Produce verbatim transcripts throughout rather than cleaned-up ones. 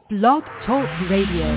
Blog Talk Radio.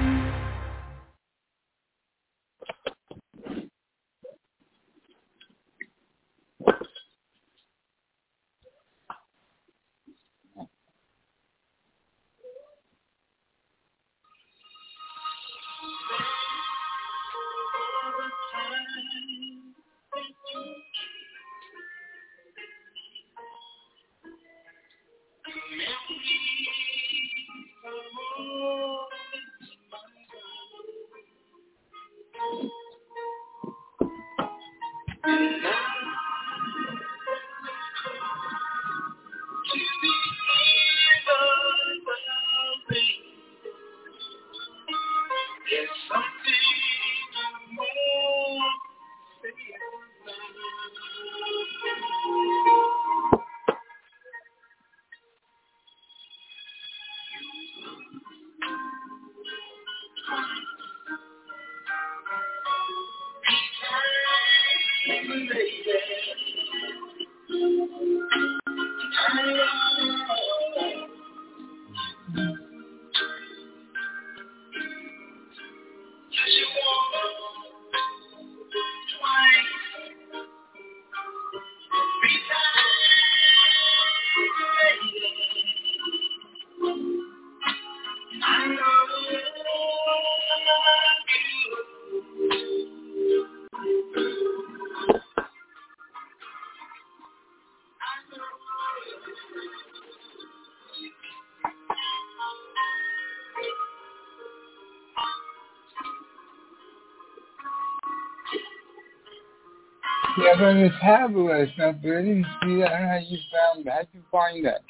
Yeah, but on the tablet stuff, but I didn't see that. I don't know how you found that. How'd you find that?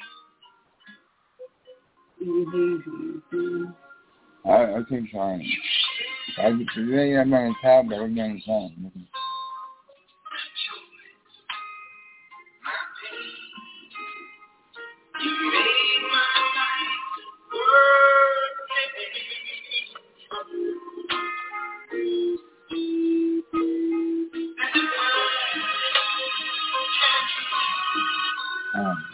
Mm-hmm. I, I keep trying. I, today I'm on a tablet, I'm on the phone. Um,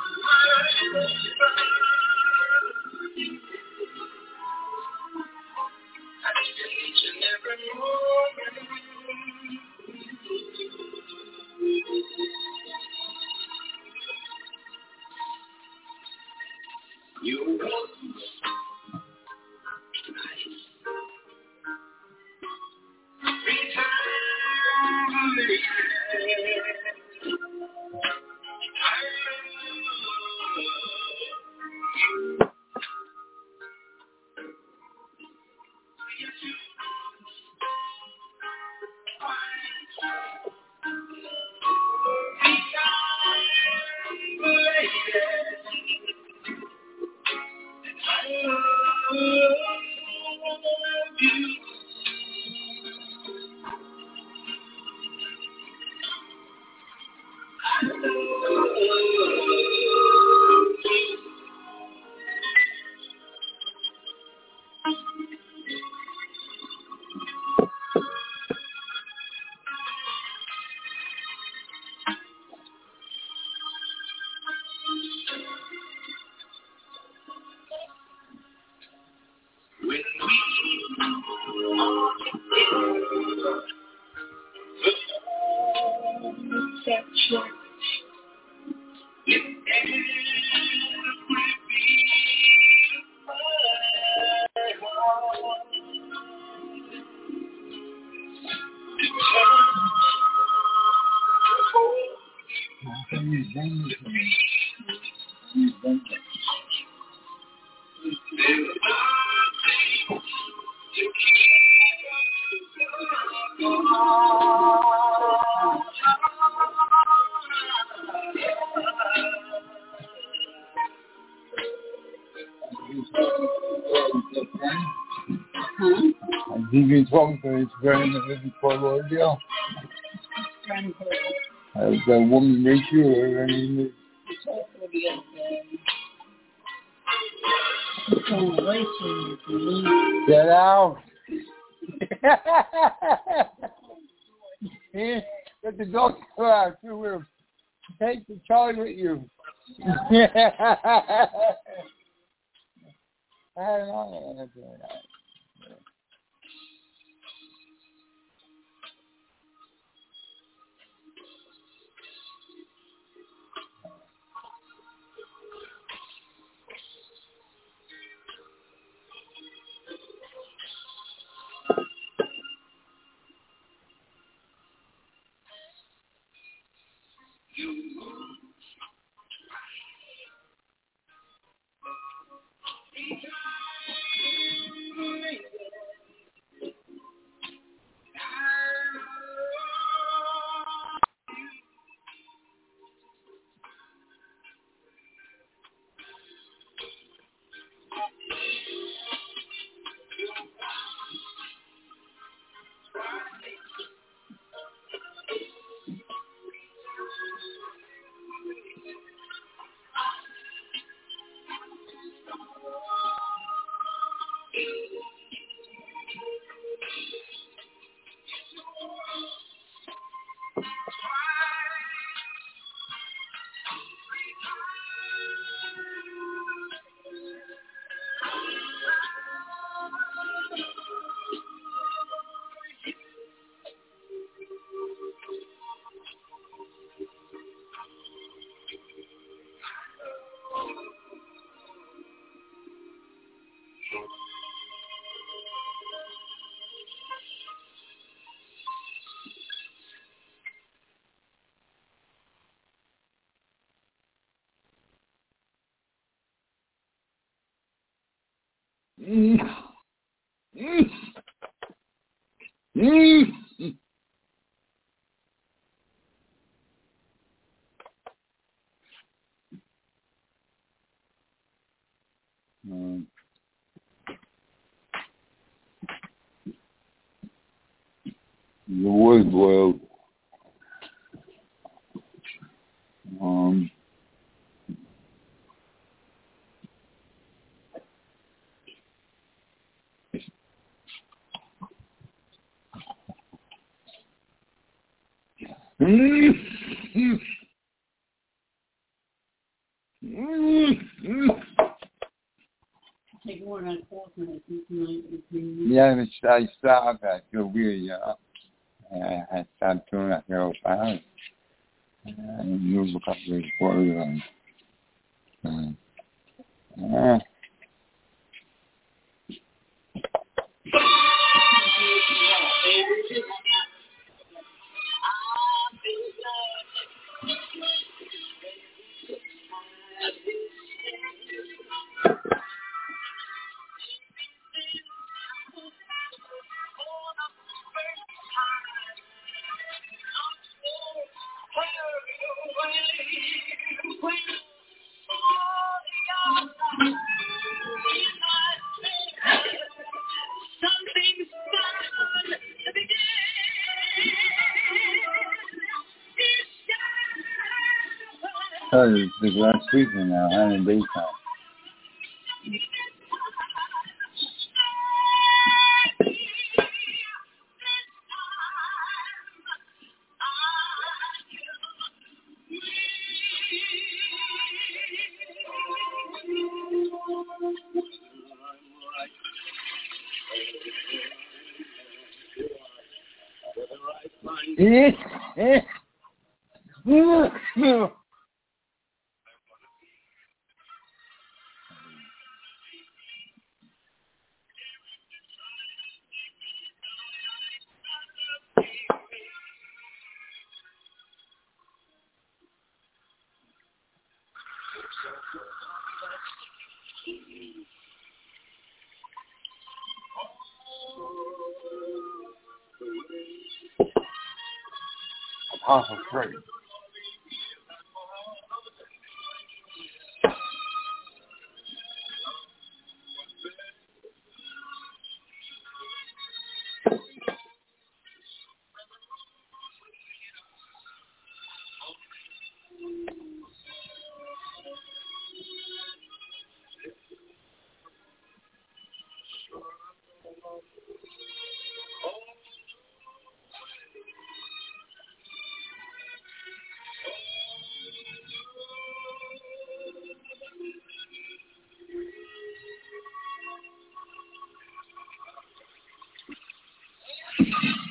You've been talking to his friend before the deal. Has that woman make you or anything? Get out! Let the dog go out too. We'll take the charge with you. I had it on. That's all right. Mm. Mm. Mm. Mm. The wood boiled. Um. Mm. Mm. Mm. Mm. Take more than four minutes tonight. Yeah, but I stopped. I feel weird, you know. I, I stopped doing that for a while. I moved a couple of quarters on. Uh, uh, oh, it's the last weekend now, I'm in daytime. Eh, eh. Uh, uh. Apostle Creed.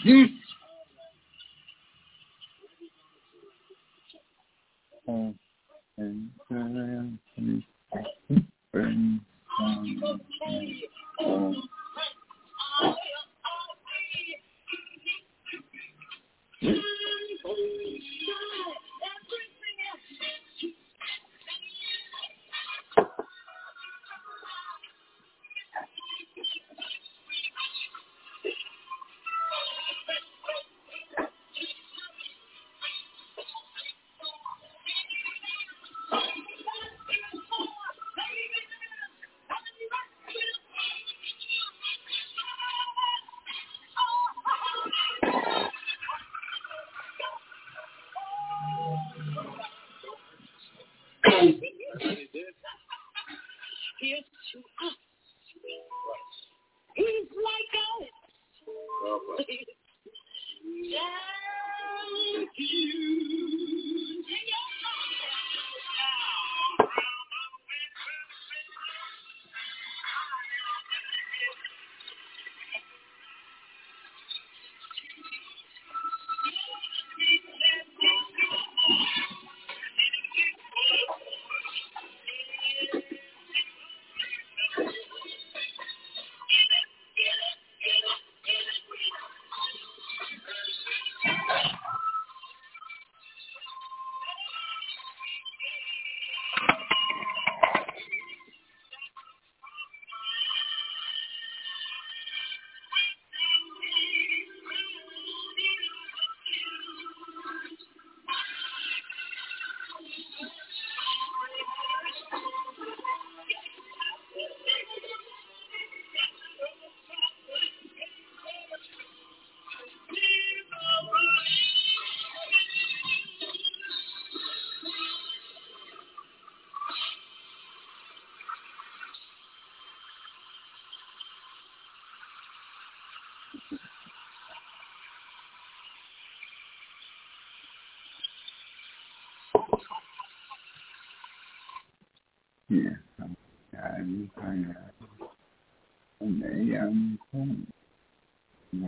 Yeah, I'm kind of, I'm kind of,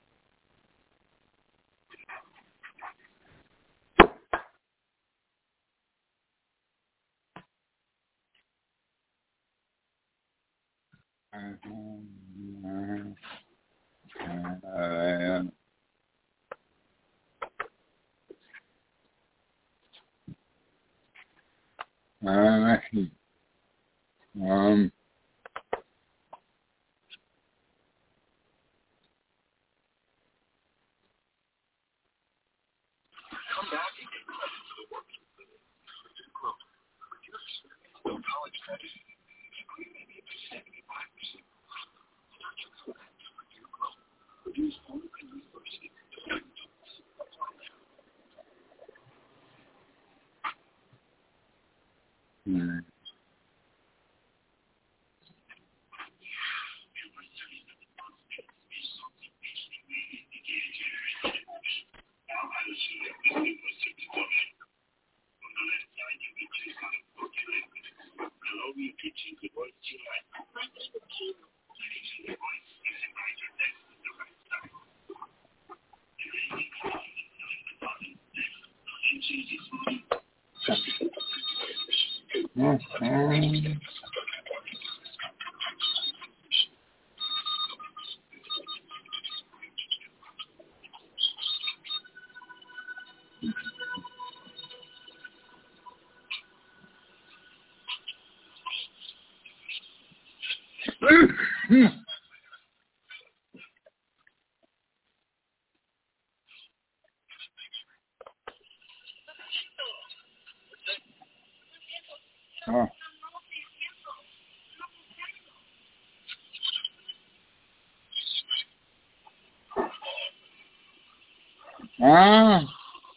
um, yeah. Um, oh. Ah.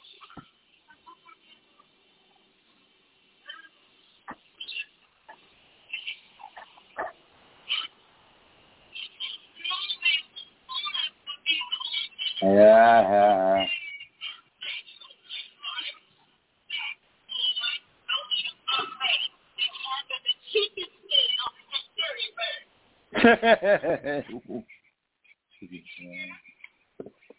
Yeah.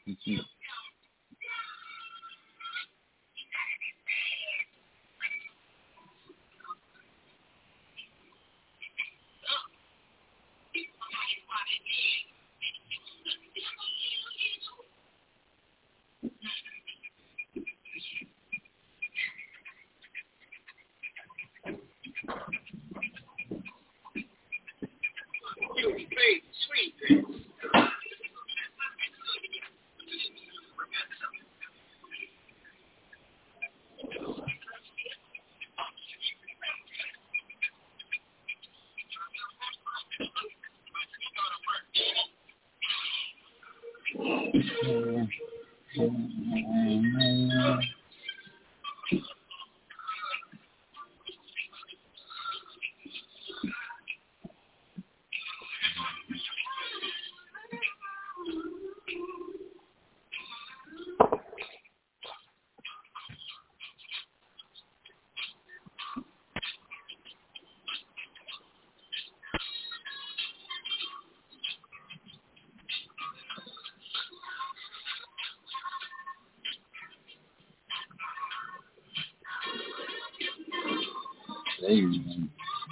Amen.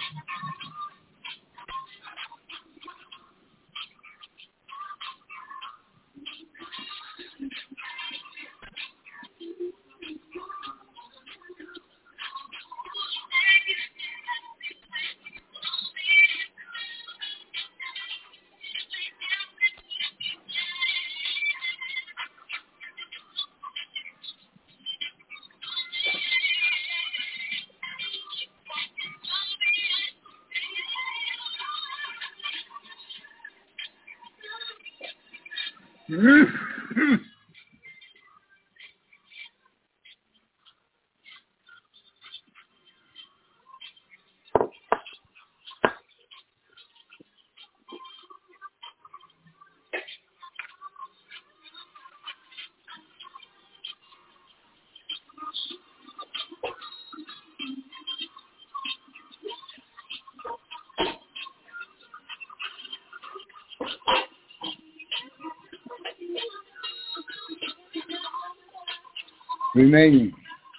Remaining.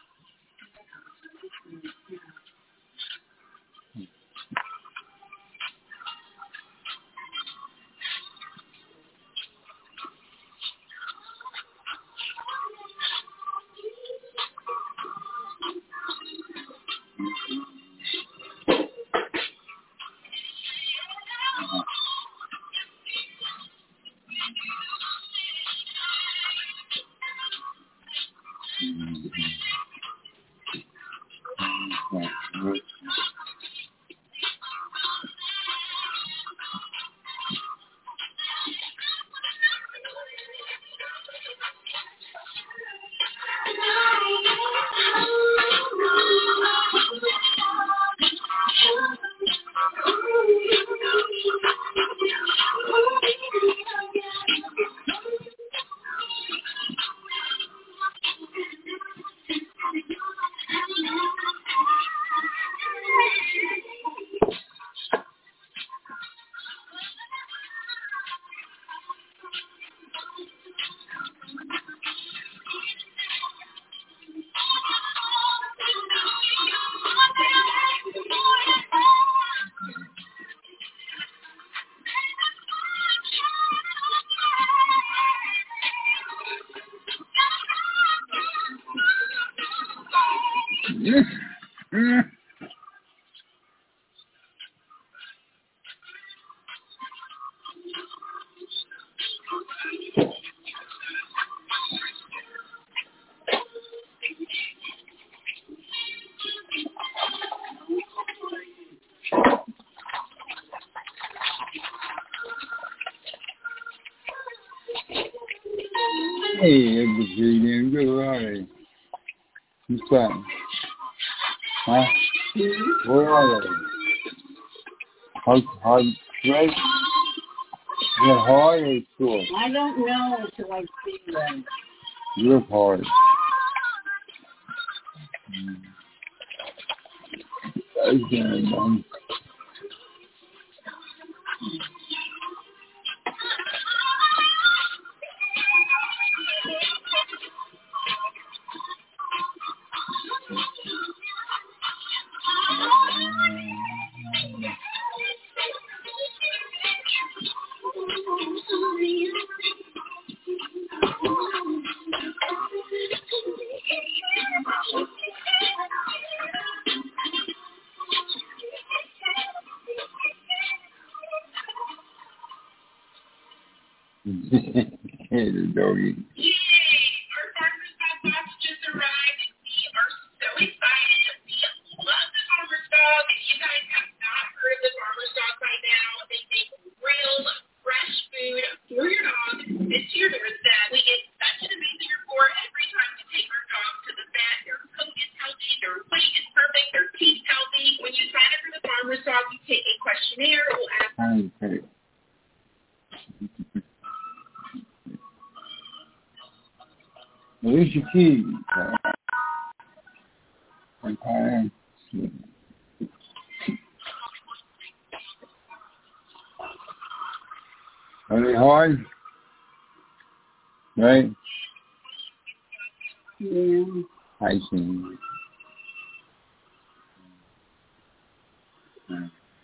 Hey, it's Julian. Good morning. What's that? Huh? Mm-hmm. Where are they? Hard, hard, right? They're hard or soft? I don't know until I see them. You're hard. Mm. Hey, the doggy. Yay! Our Farmer's Dog box just arrived, and we are so excited. We love the Farmer's Dog. If you guys have not heard of the Farmer's Dog by now, they make real fresh food for your dog. It's your doorstep. We get such an amazing report every time we take our dog to the vet. Their coat is healthy, their weight is perfect, their teeth healthy. When you sign up for the Farmer's Dog, you take a questionnaire. We'll ask. Okay. Where's your keys? Okay. Are they hard? Right? Yeah. I see. Yeah.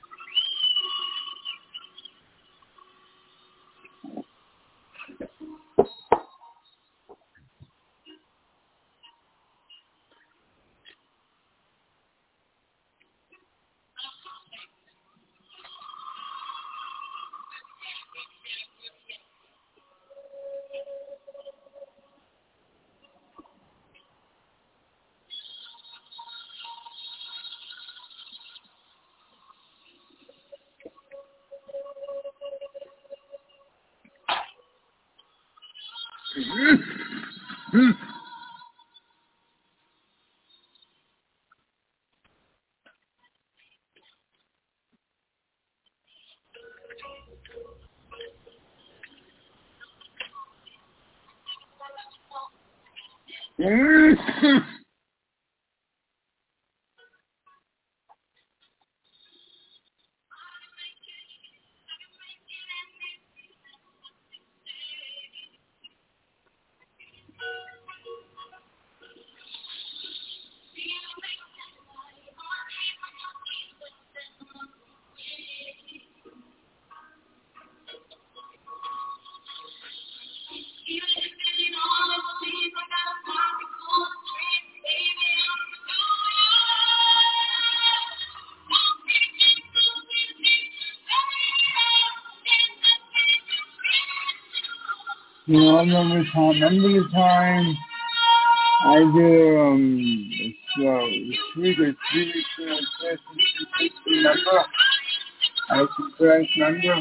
You know, I remember the time, remember the time I did, um, it's, uh, three to three weeks in a session, remember? I was surprised, remember?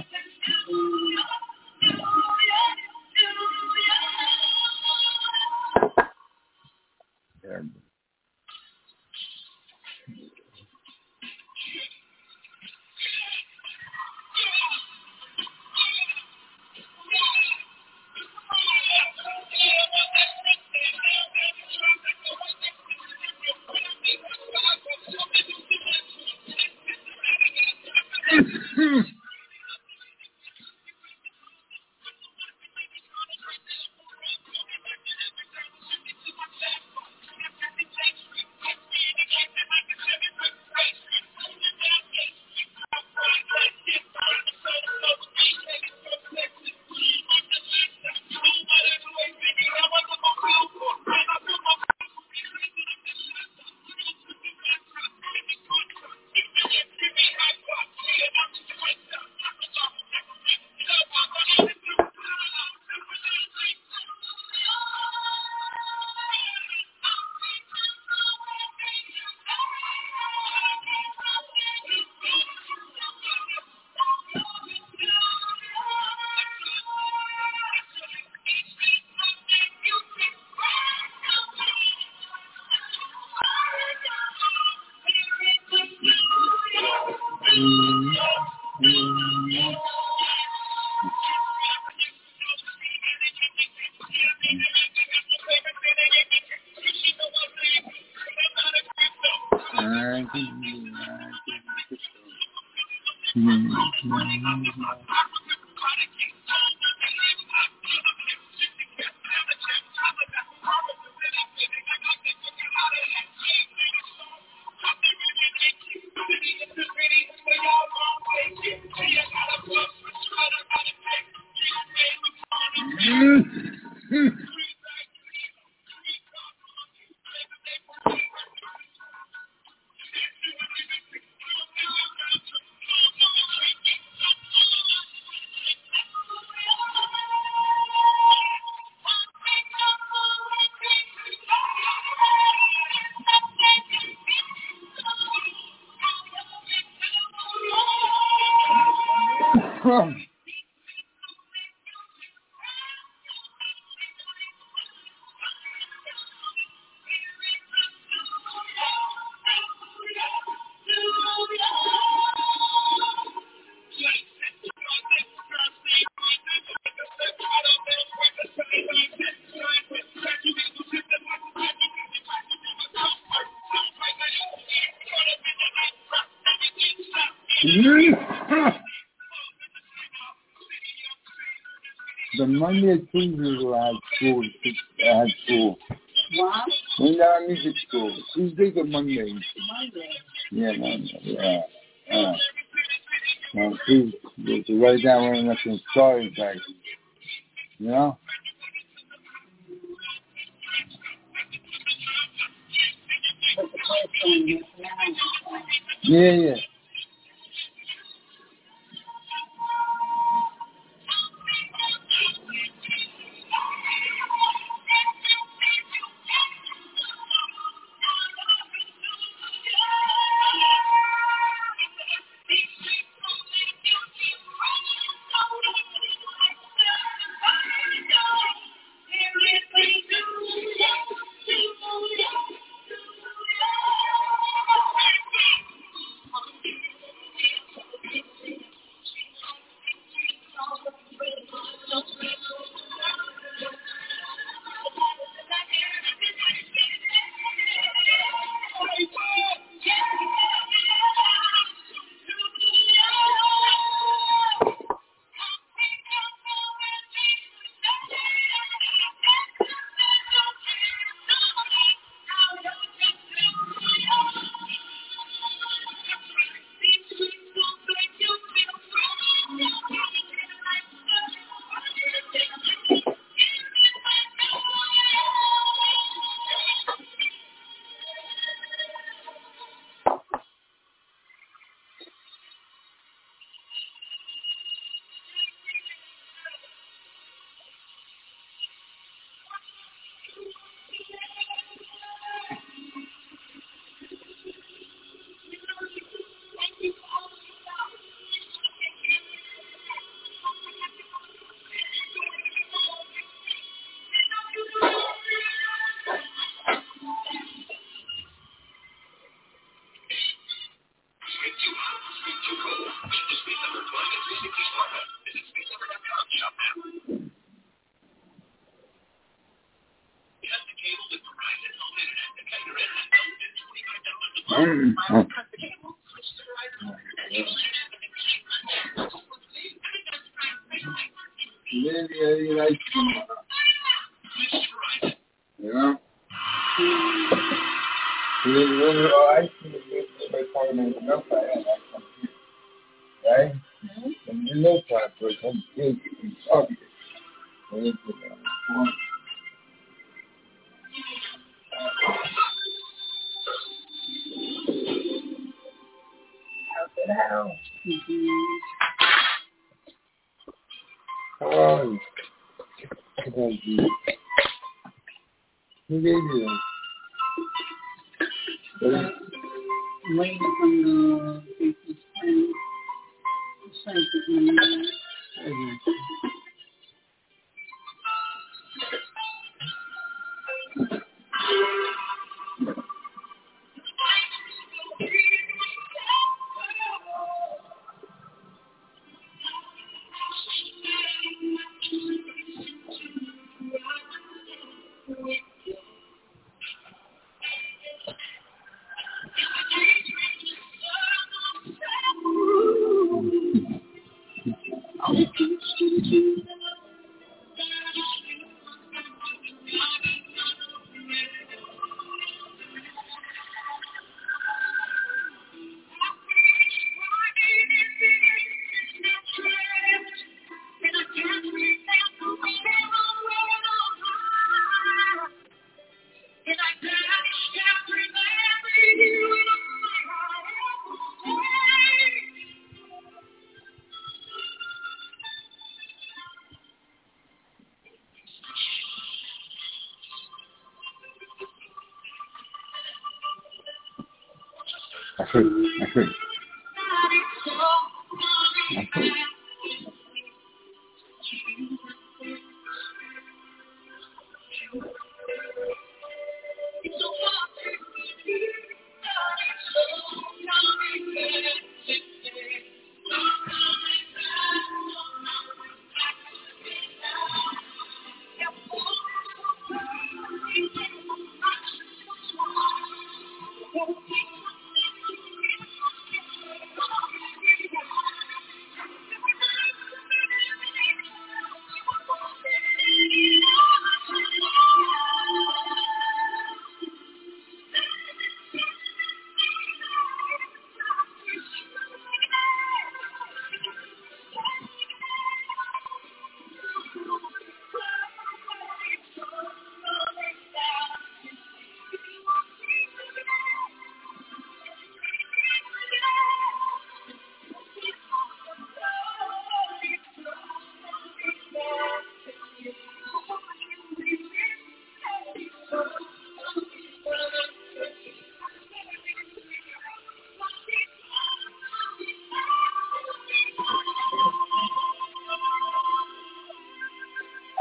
Yeah. The Monday, Tuesday will have school. I had school. What? When I have music school. Tuesdays or Mondays? Monday. Yeah, Monday. Yeah. Uh, now, please, you have to write down when I'm some story back. You know? But the place is now. Yeah, yeah. Mm. Mm. Yeah, yeah, you like you know? You know, I see by talking about the right? And you know that for some kids, it's obvious. How? How are you? Thank you. Who gave you that? Waiting on the fifty cent. I could, I could. I could.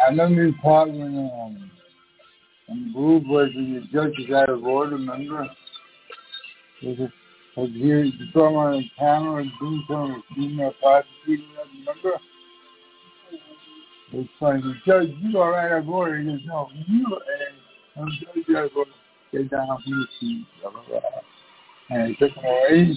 I know you part when um, when Blue Boys when the judge is out of order, remember? There's a, like here, you saw him on the camera and doing something with female prosecutor, remember? It's funny, the judge, you are right out of order. He goes, no, you are, I'm judge out of order. Get down from your seat, blah, blah, blah. And he took him away.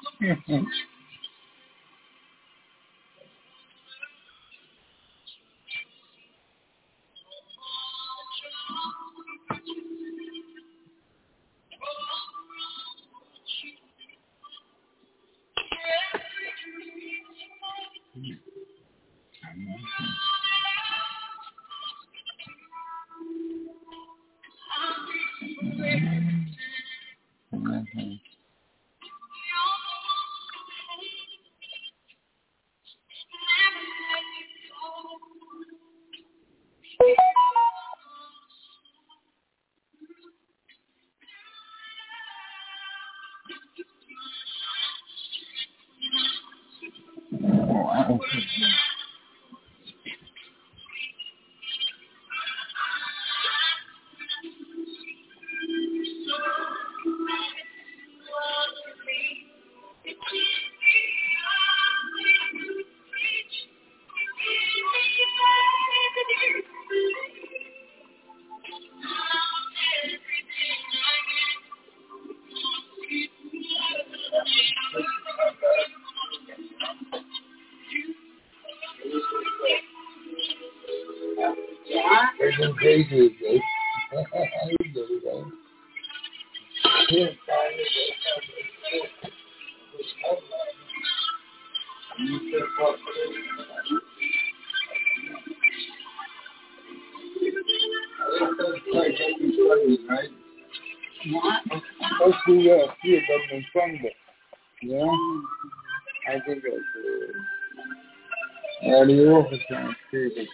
Let's do that. See it up in Sunday. Yeah? I think that's it. Yeah, the office sounds crazy.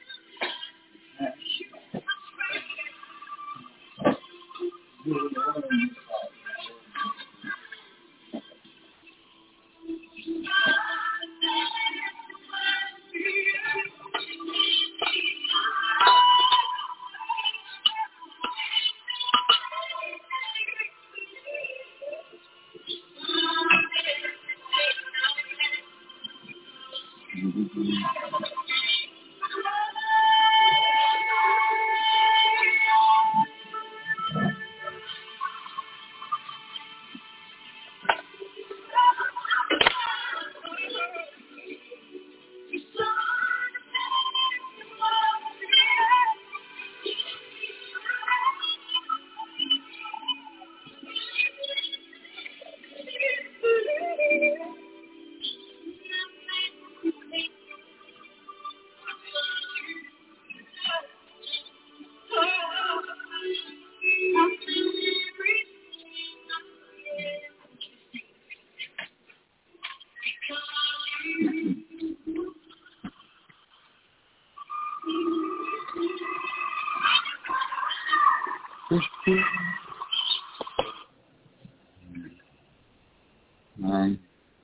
Um,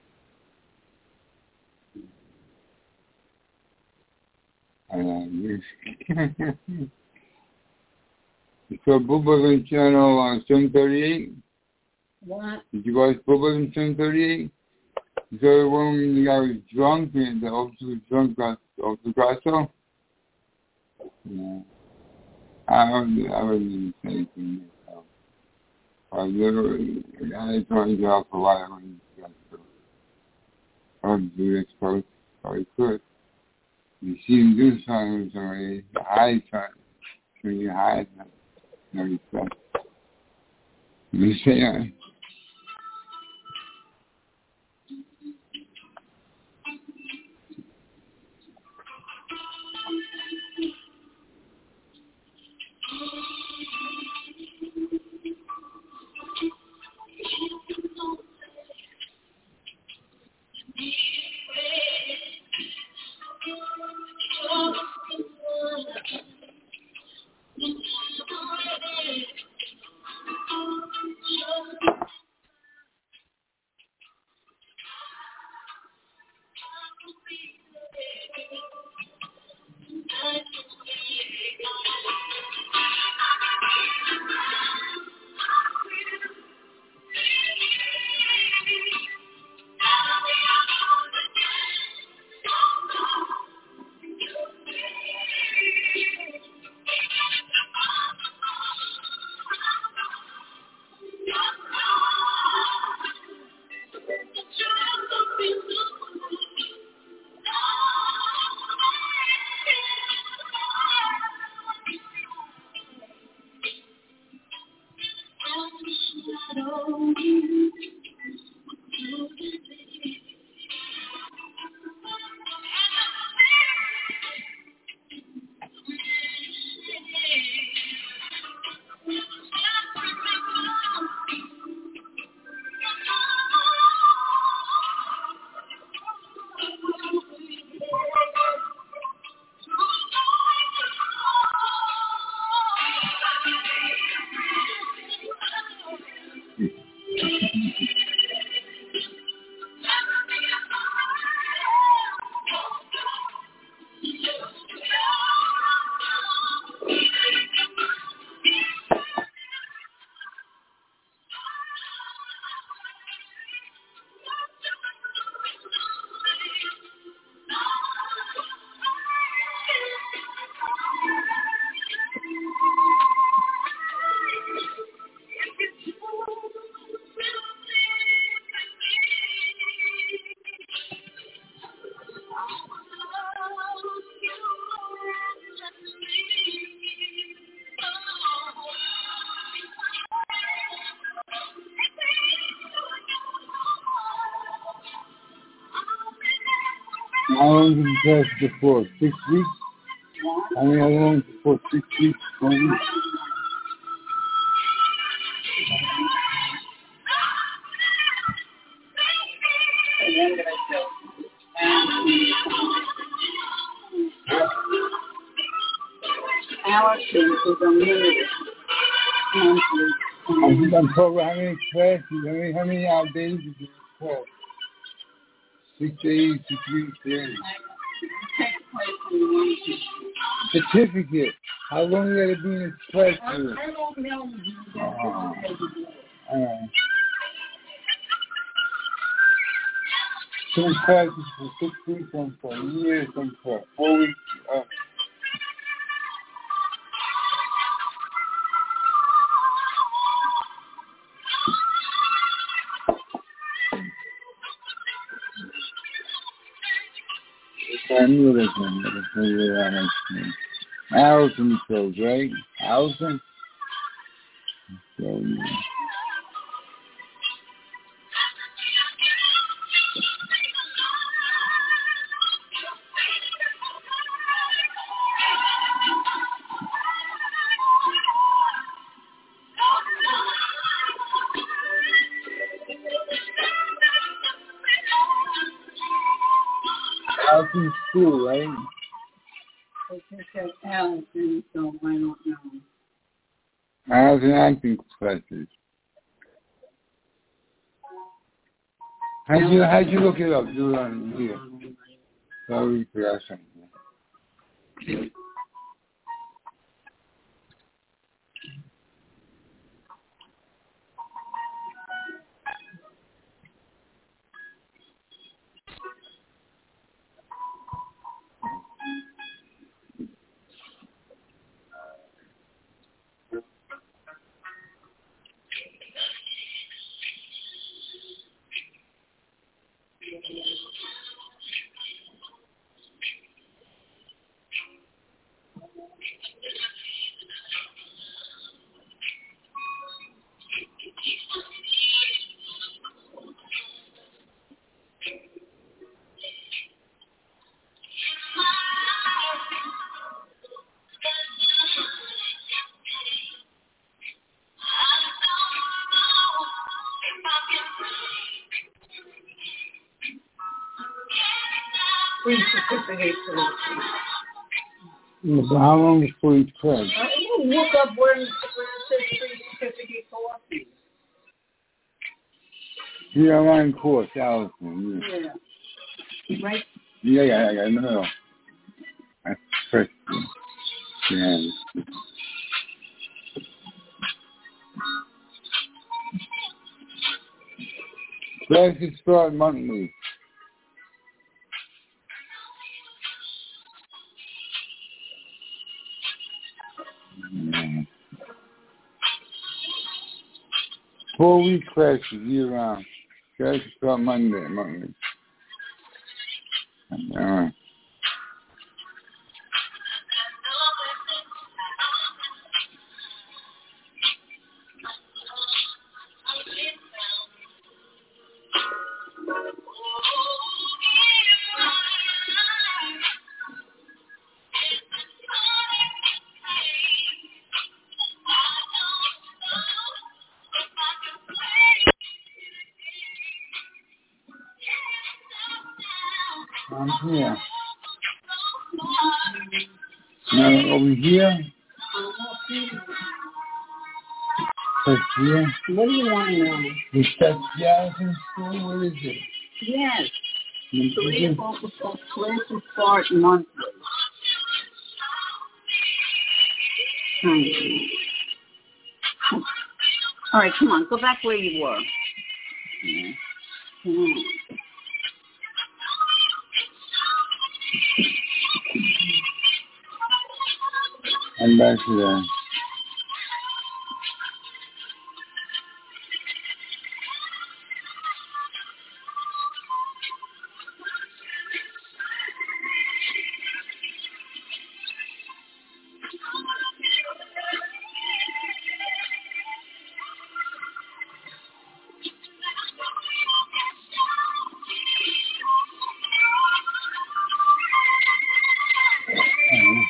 I wish. So, Bubba channel on seven thirty-eight? What? Did you watch Bubba in seven thirty-eight? So, when the guy was drunk and the officer was drunk off the Grasso? Yeah. I wasn't, I wasn't even saying anything myself. I literally, I told you off a while when you got to. I would do this post, I could. You see him do something with somebody, the hide something. So you hide them. No respect. You say that. How long did you pass it for? Six weeks? How many how long for? Six weeks? One week? And then did I go? Allison is a minute monthly. I think I'm told how many classes, how many, how many hour days did you class? Six days, six weeks, days. Take place in the morning. Certificate. How long you gotta be in this class I, for? I don't know. Oh. Alright. Some classes for six weeks, some for a year, some for four weeks. Oh. I knew this one. Let me tell you that one. Allison shows, right? Allison? So, yeah. Allison school, right? It just says Allison, so I don't know. Allison acting classes. How'd you, how'd you look it up? Do it on here. Sorry for that something. Free certificate for this. Yeah, but how long is for each class? I will look up where, where it says free certificate courses. The online course, Allison. Yeah. Yeah. Right? Yeah, yeah, yeah, no, no. That's first. Yeah. Classes start monthly. Mm. Four week classes year round. Classes start Monday, Monday. Alright. I'm here. Now over here. That's here. What do you want to know? Is that Allison school? What is it? Yes. Mm-hmm. Career focus on classes start monthly. Hmm. All right, come on, go back where you were. Hmm. I'm back to that.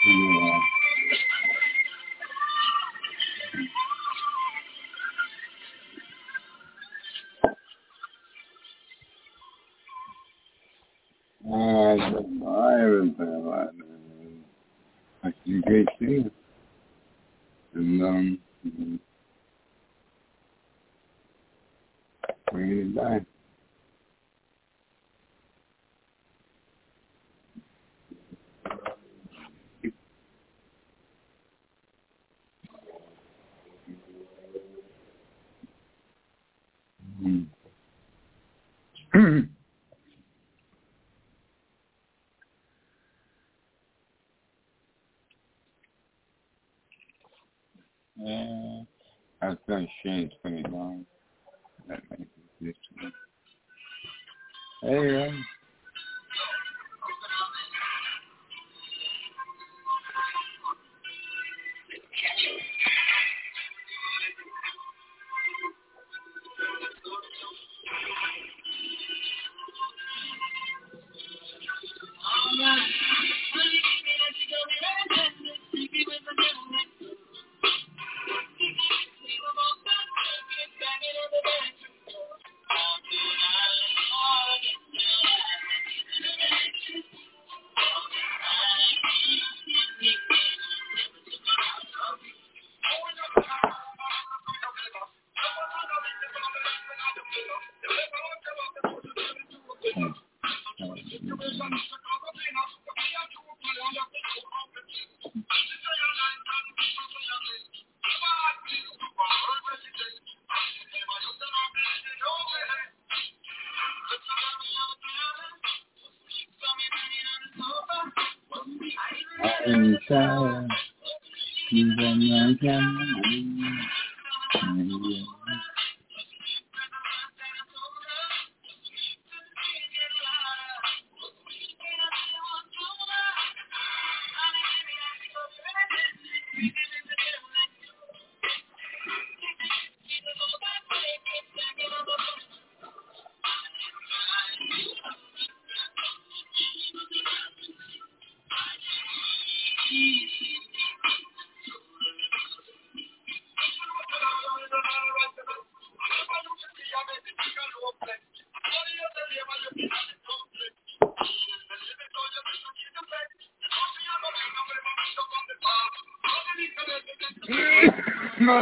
Yeah. Ah, I I see great things. And, um, bring it back. Mm. Yeah, I was going to change twenty dollars. That makes it this one. Hey, man. Inside, even I can. No.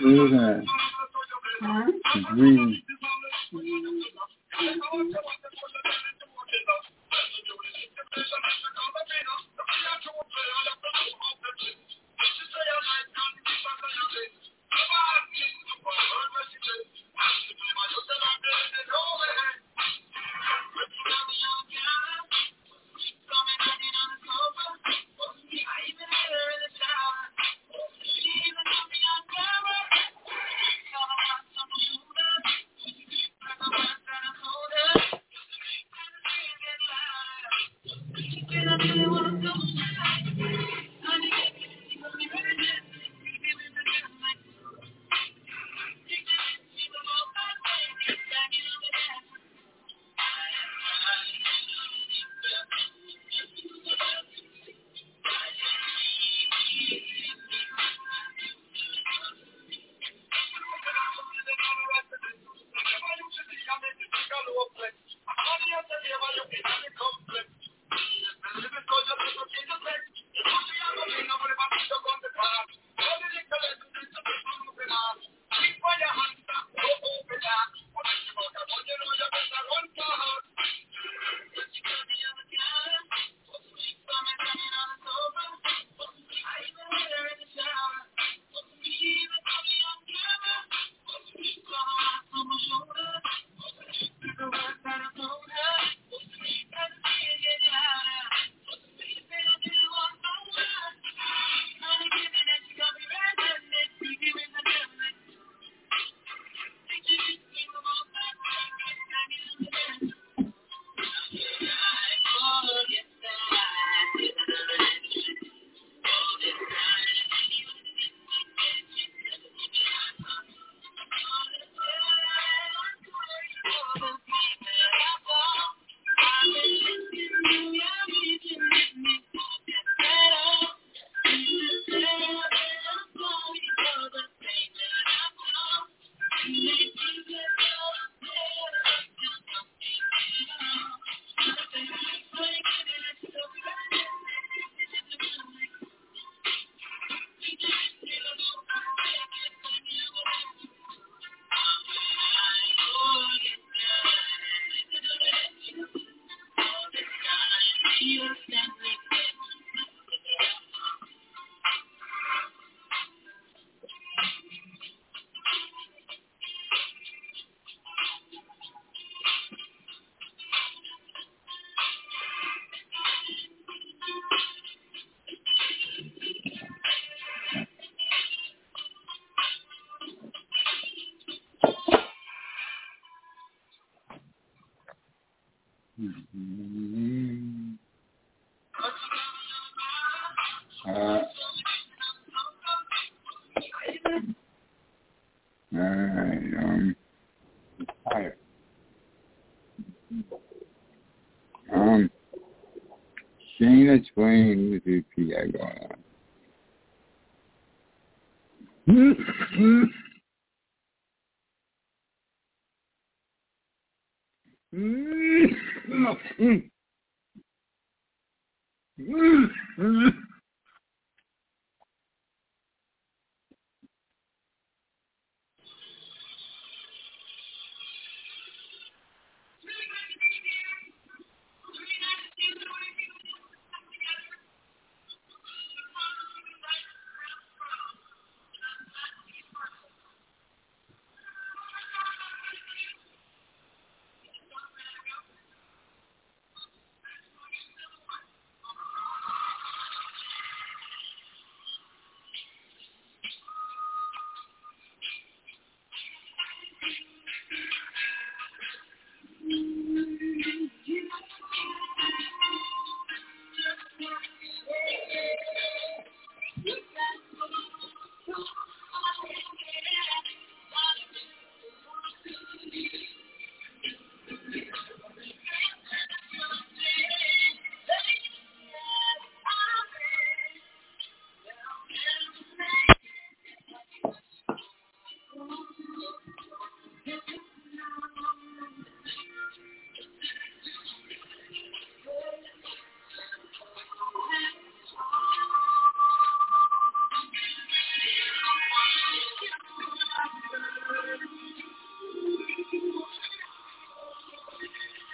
looking at? Huh? Just reading. Uh, alright, um, tired. Um, Shayna Twain with the P I going on.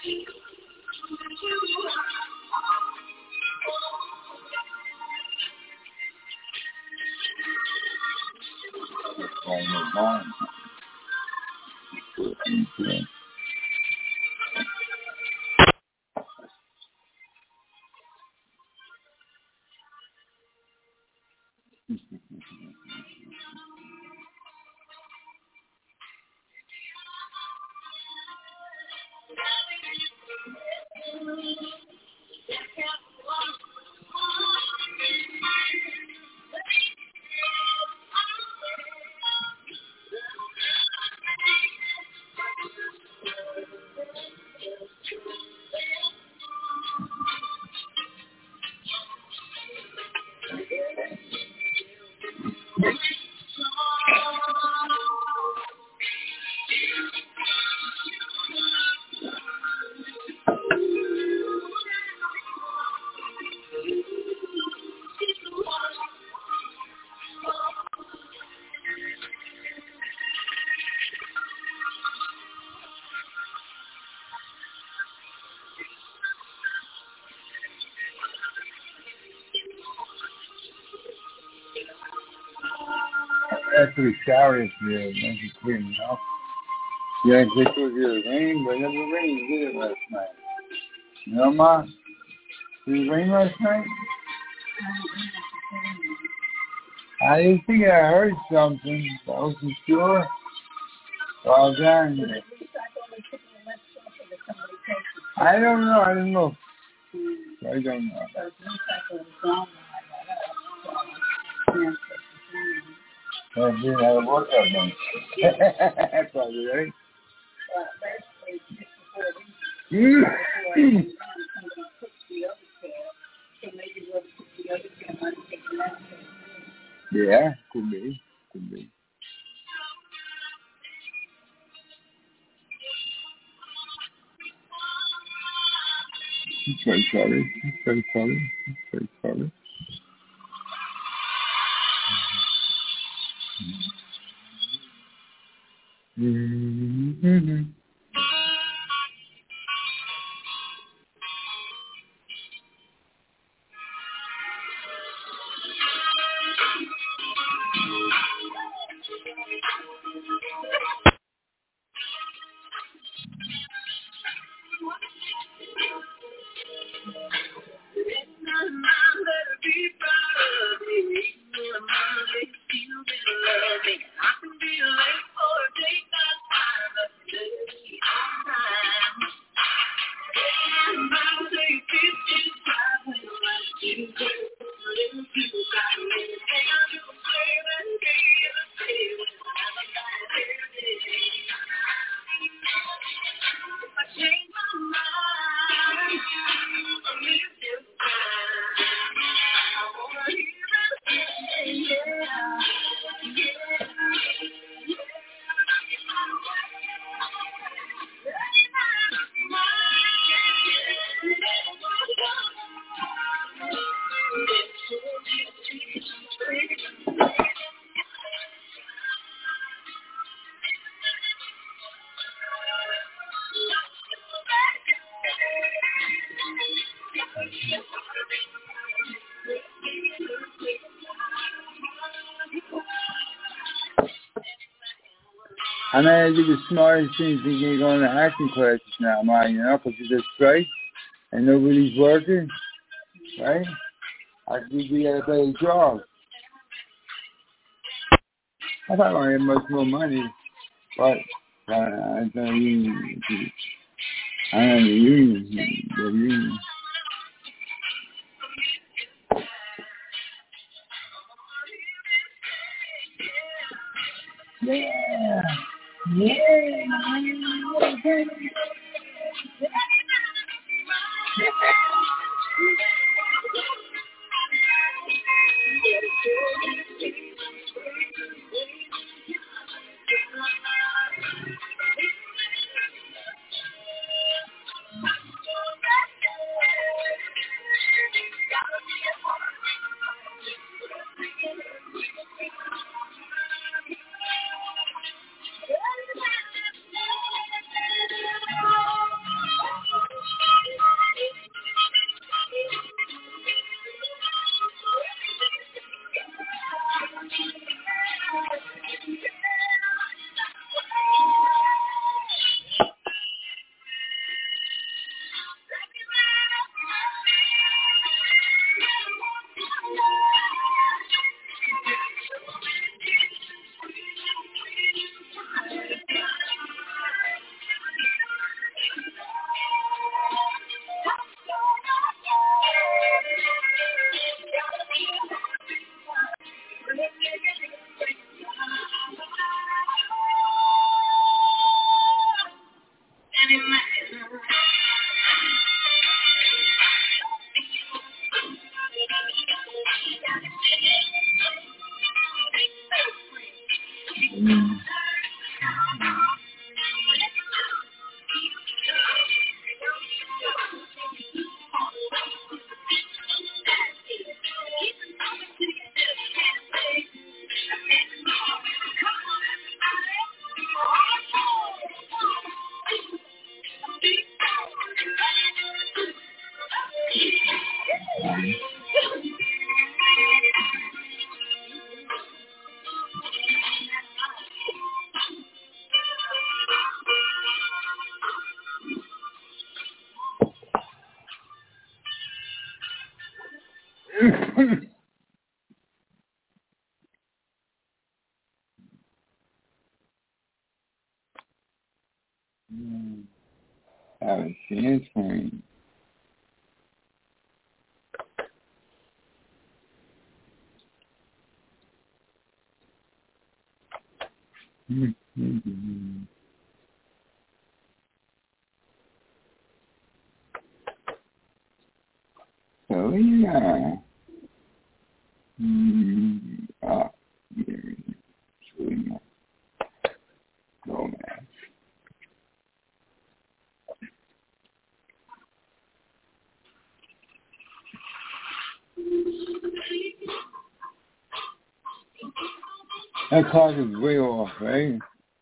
That's pretty showery today. Nice and clear, you know. Yeah, it's supposed to rain, but it never rained, did it, last night? You know, Ma? Did it rain last night? I didn't think I heard something, but I wasn't sure. So I was down here. I don't know, I don't know. I don't know. I didn't have a workout then. Probably, right? Yeah, could be. Could be. He's very sorry. He's very sorry. He's very sorry. Mm-hmm. I mean, I do the smartest things thinking you're going to acting classes now, Ma, you know, because it's a strike and nobody's working, right? I think we got a better job. I thought I had much more money, but uh, I don't union. I am the union. The union. Yeah. Yeah. Have a chance for me. Mm-hmm. So yeah. Mm-hmm. Ah, yeah. Really nice. Oh man. That clock is way off, right?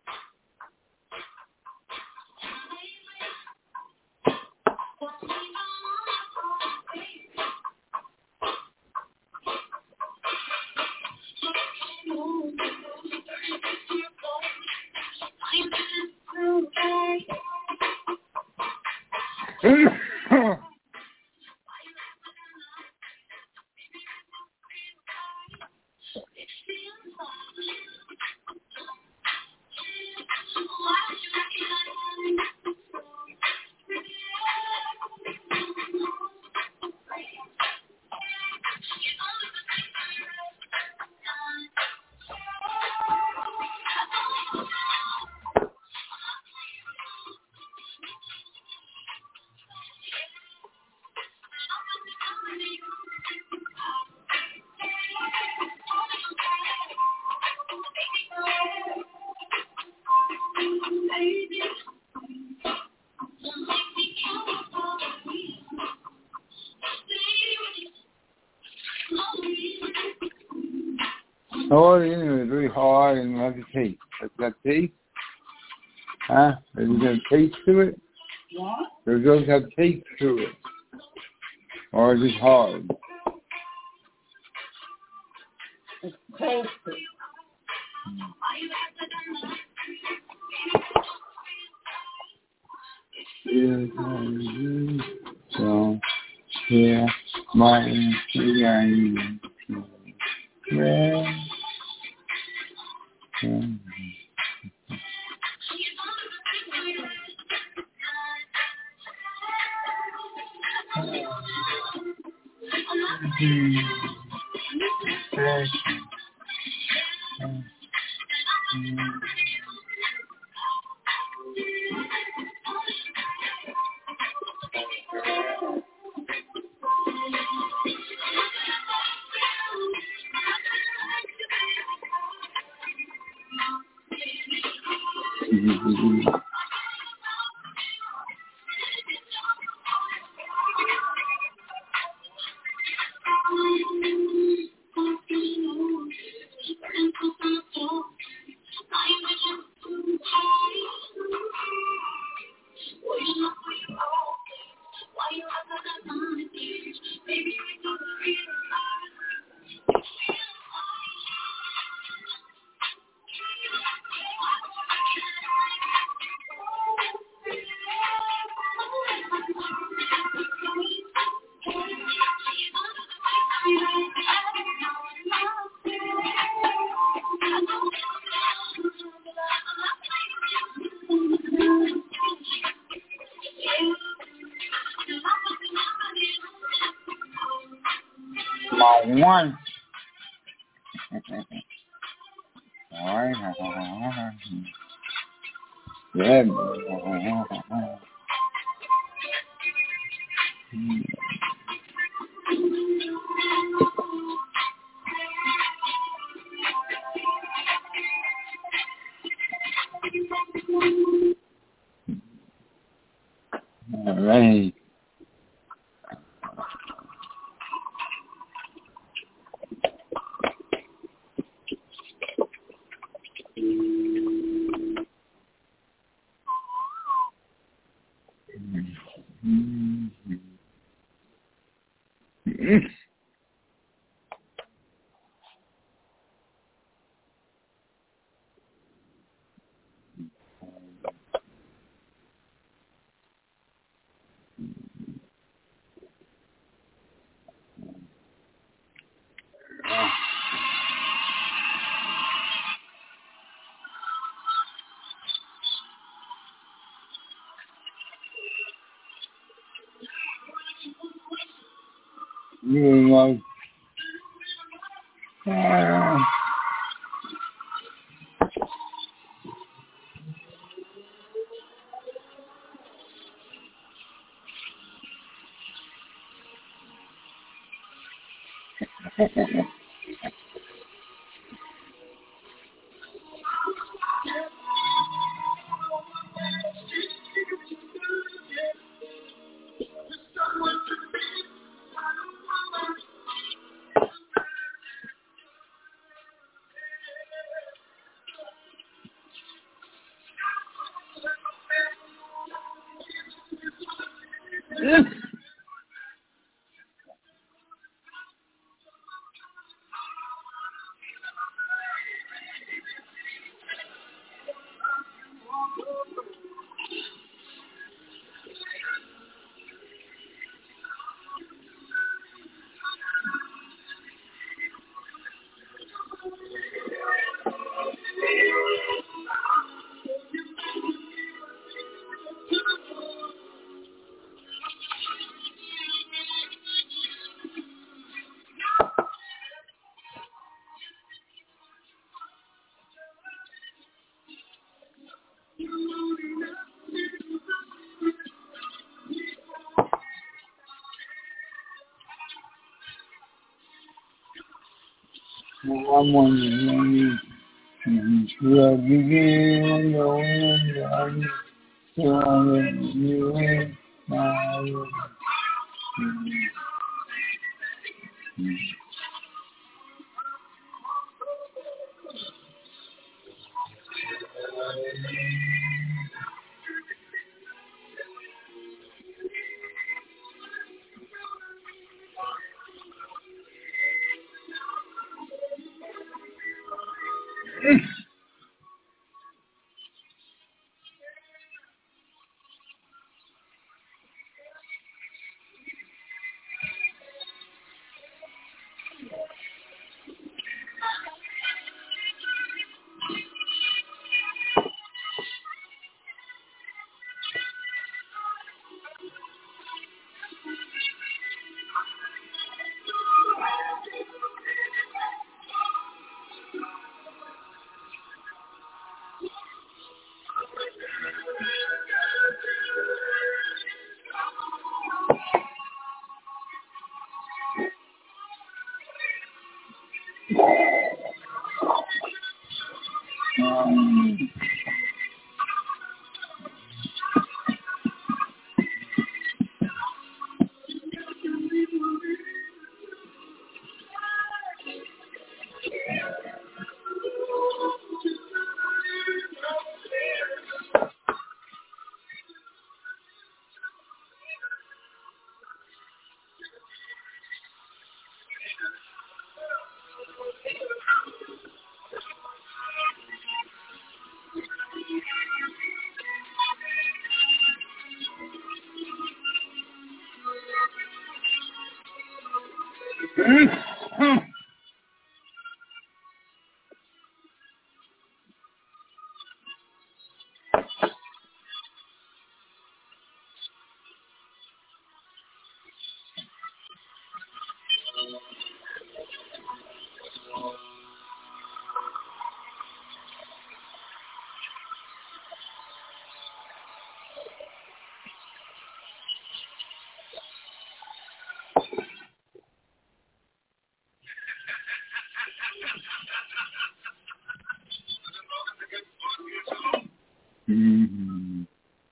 Oh, you know, it's really hard and you have to taste. That's that taste? Huh? Are you going to taste to it? What? Does those have taste to it? Or is it hard? It's tasty. So, yeah, my yeah, yeah. My one. All right. Yeah. All right. You know, uh, I'm wondering if you are beginning alone, so I'm you in my Mm-hmm.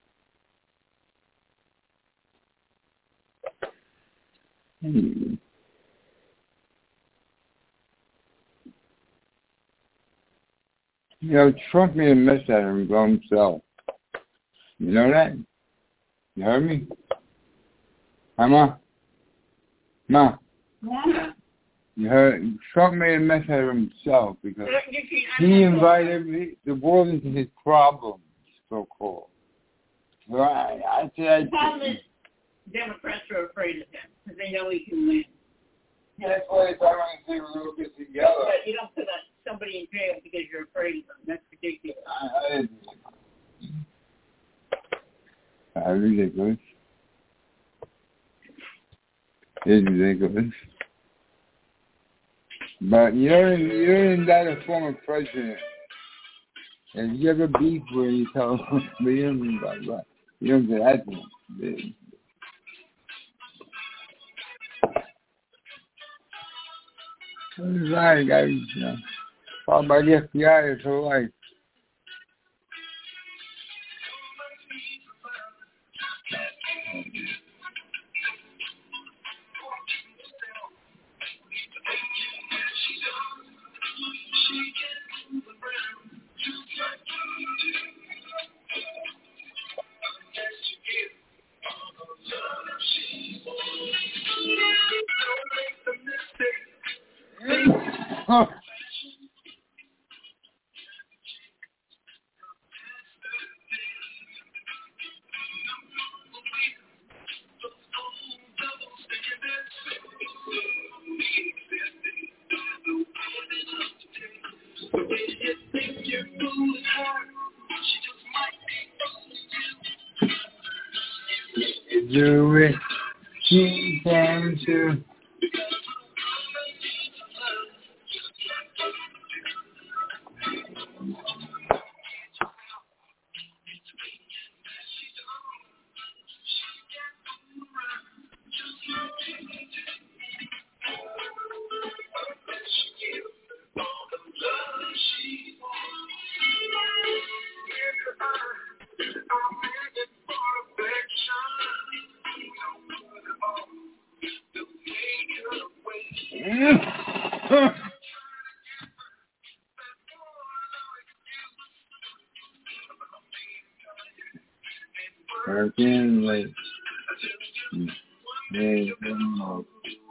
Hmm. You know, Trump made a mess out of his own self. You know that? You heard me? Huh, Ma? Ma? Yeah. You heard Trump made a mess out of himself because he invited me, the world into his problems, so called. So I, I said, the problem is Democrats are afraid of him because they know he can win. Yeah, that's why I want to say a little bit together. But you don't put somebody in jail because you're afraid of them. That's ridiculous. I, I, I ridiculous. It's ridiculous. But you're you're not a former president. And you ever beef where you tell them, but you don't blah, blah. You don't say that to them. Right, guys, you know, followed by the F B I his whole life. Huh. Do it, she can too. Again, like, early tomorrow.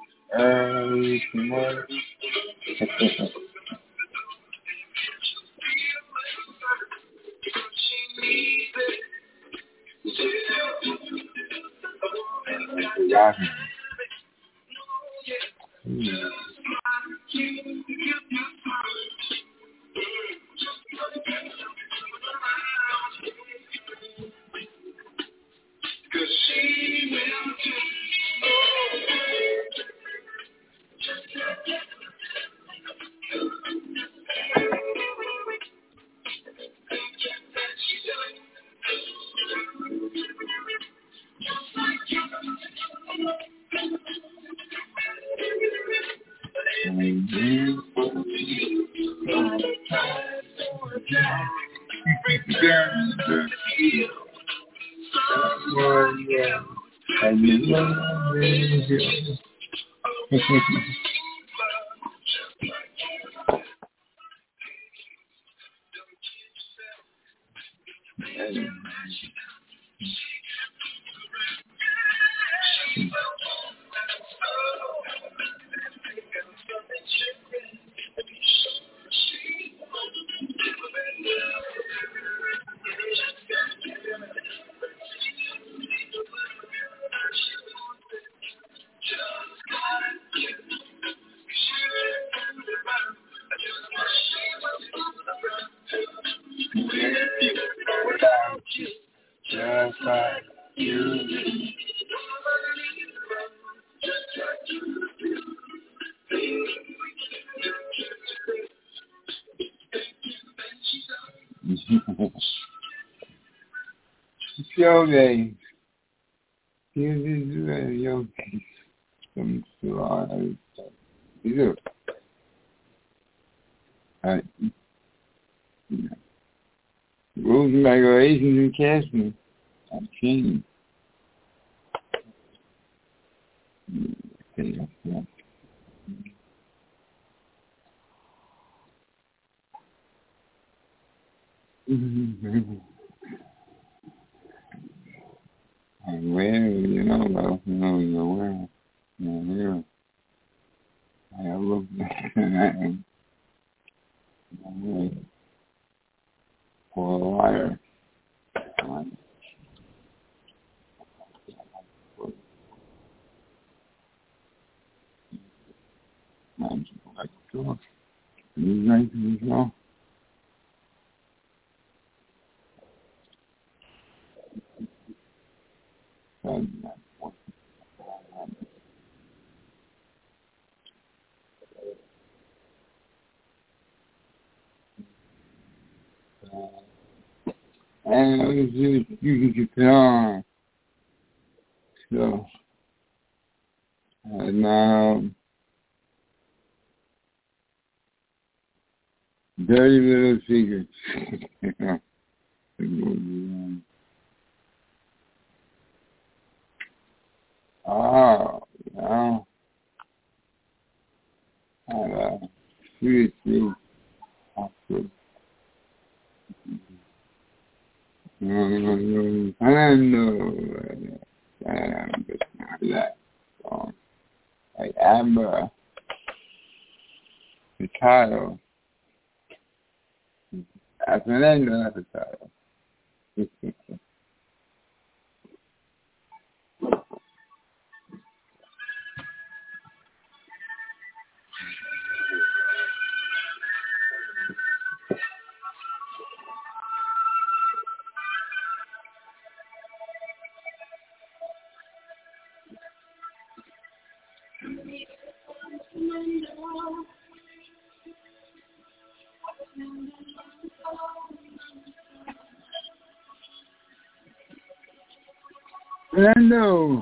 Yeah. And you love me. Just like you. Show me. Here is the yogi. Some slide. These are. Alright. Rules and regulations and casting. I'm changing. Okay, yeah. Where, you know, well, you know, you're where. You're here. look for a liar. I'm like, sure. You guys as well? And it was just, you can get it on. So, and um, dirty little secrets. Oh, yeah. And, uh, sweet, sweet. Awesome. Um, I know, um, but not that song. Like Amber, the title. I mean, I know that's the title. I know.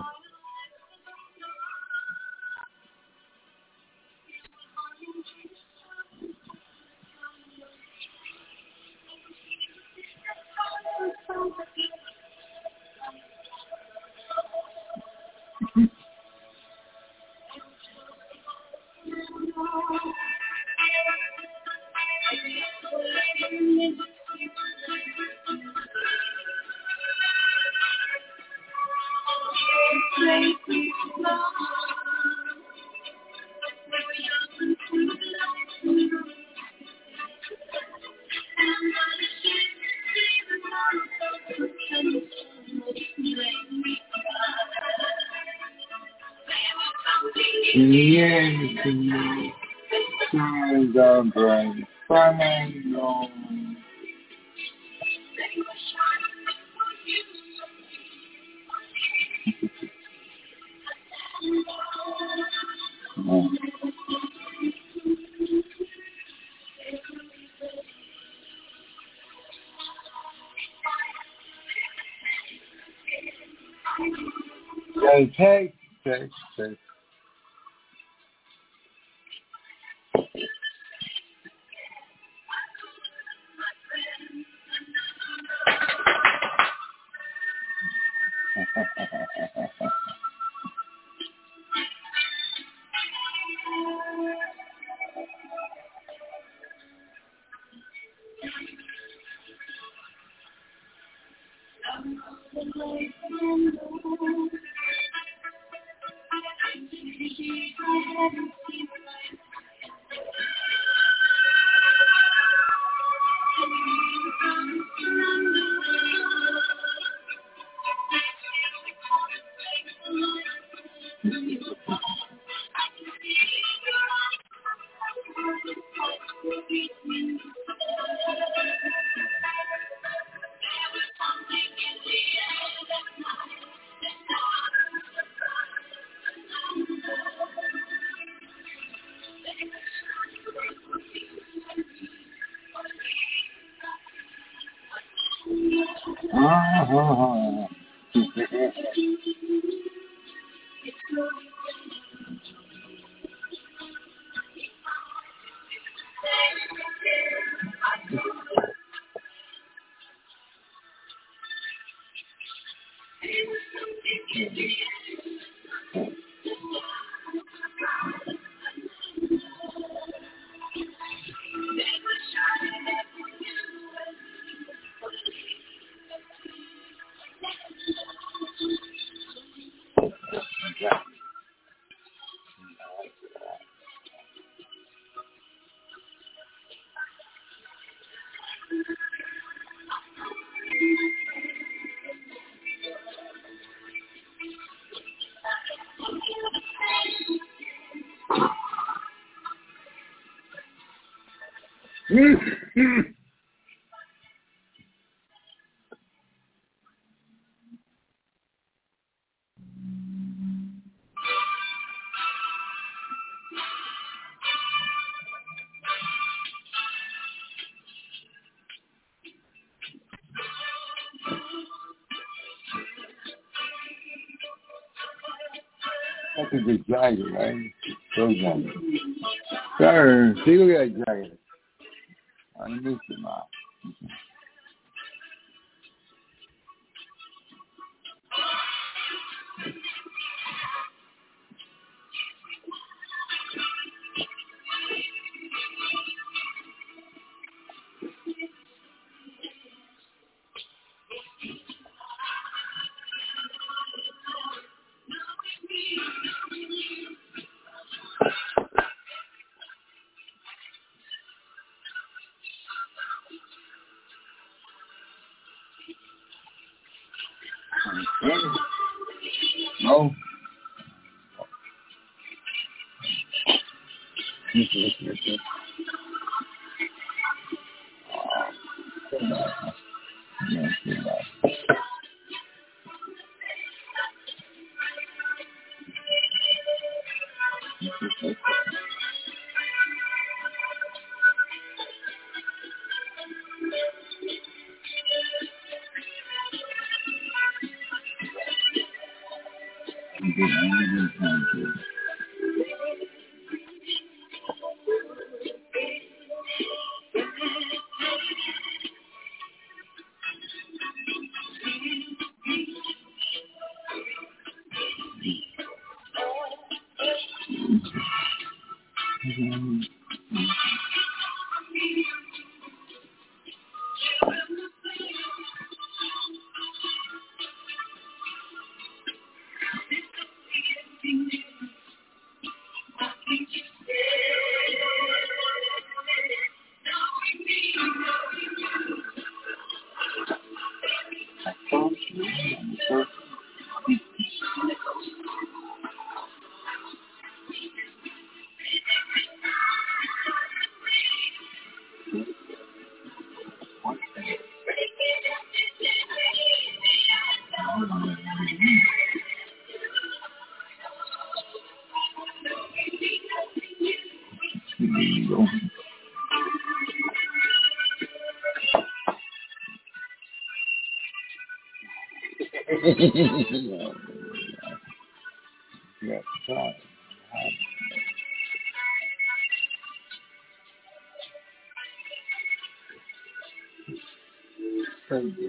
Yes, signs are bright, fun and long. Oh. Yeah, take, take, take. Oh. That's a good jacket, right? So jacket. Sir, see, look at that jacket. I missed it, man. No. Yes, yes, yes, yes. Yes, yes, yes. Yes, right. Crazy.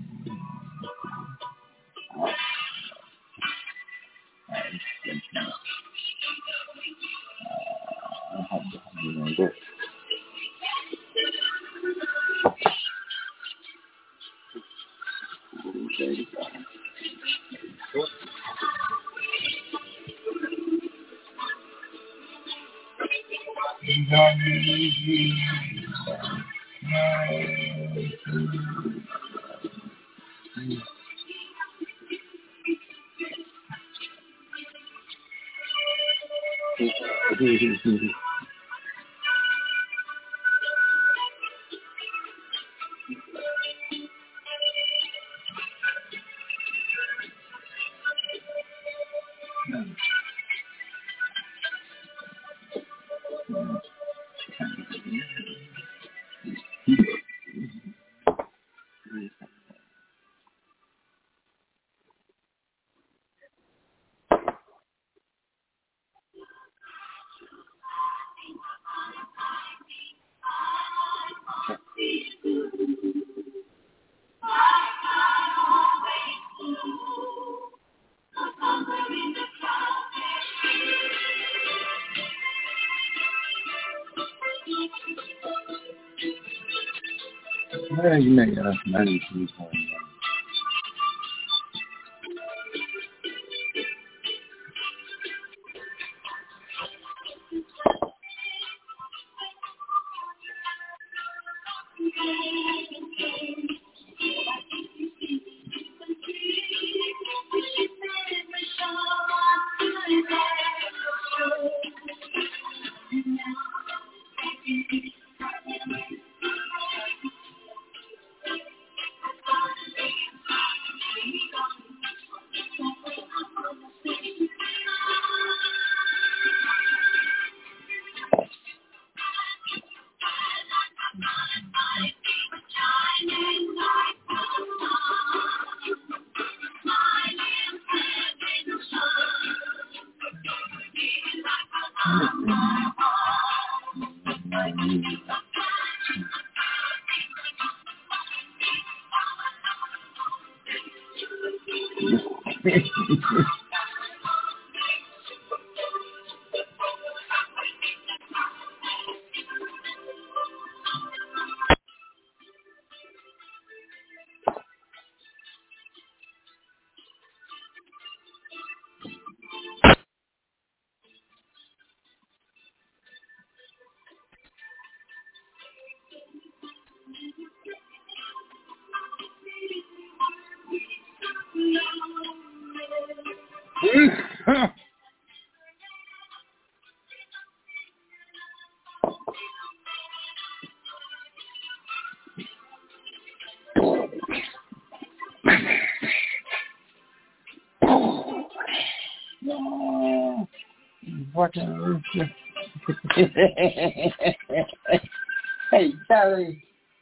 Well, you make enough money to use one. Fucking hey, Charlie.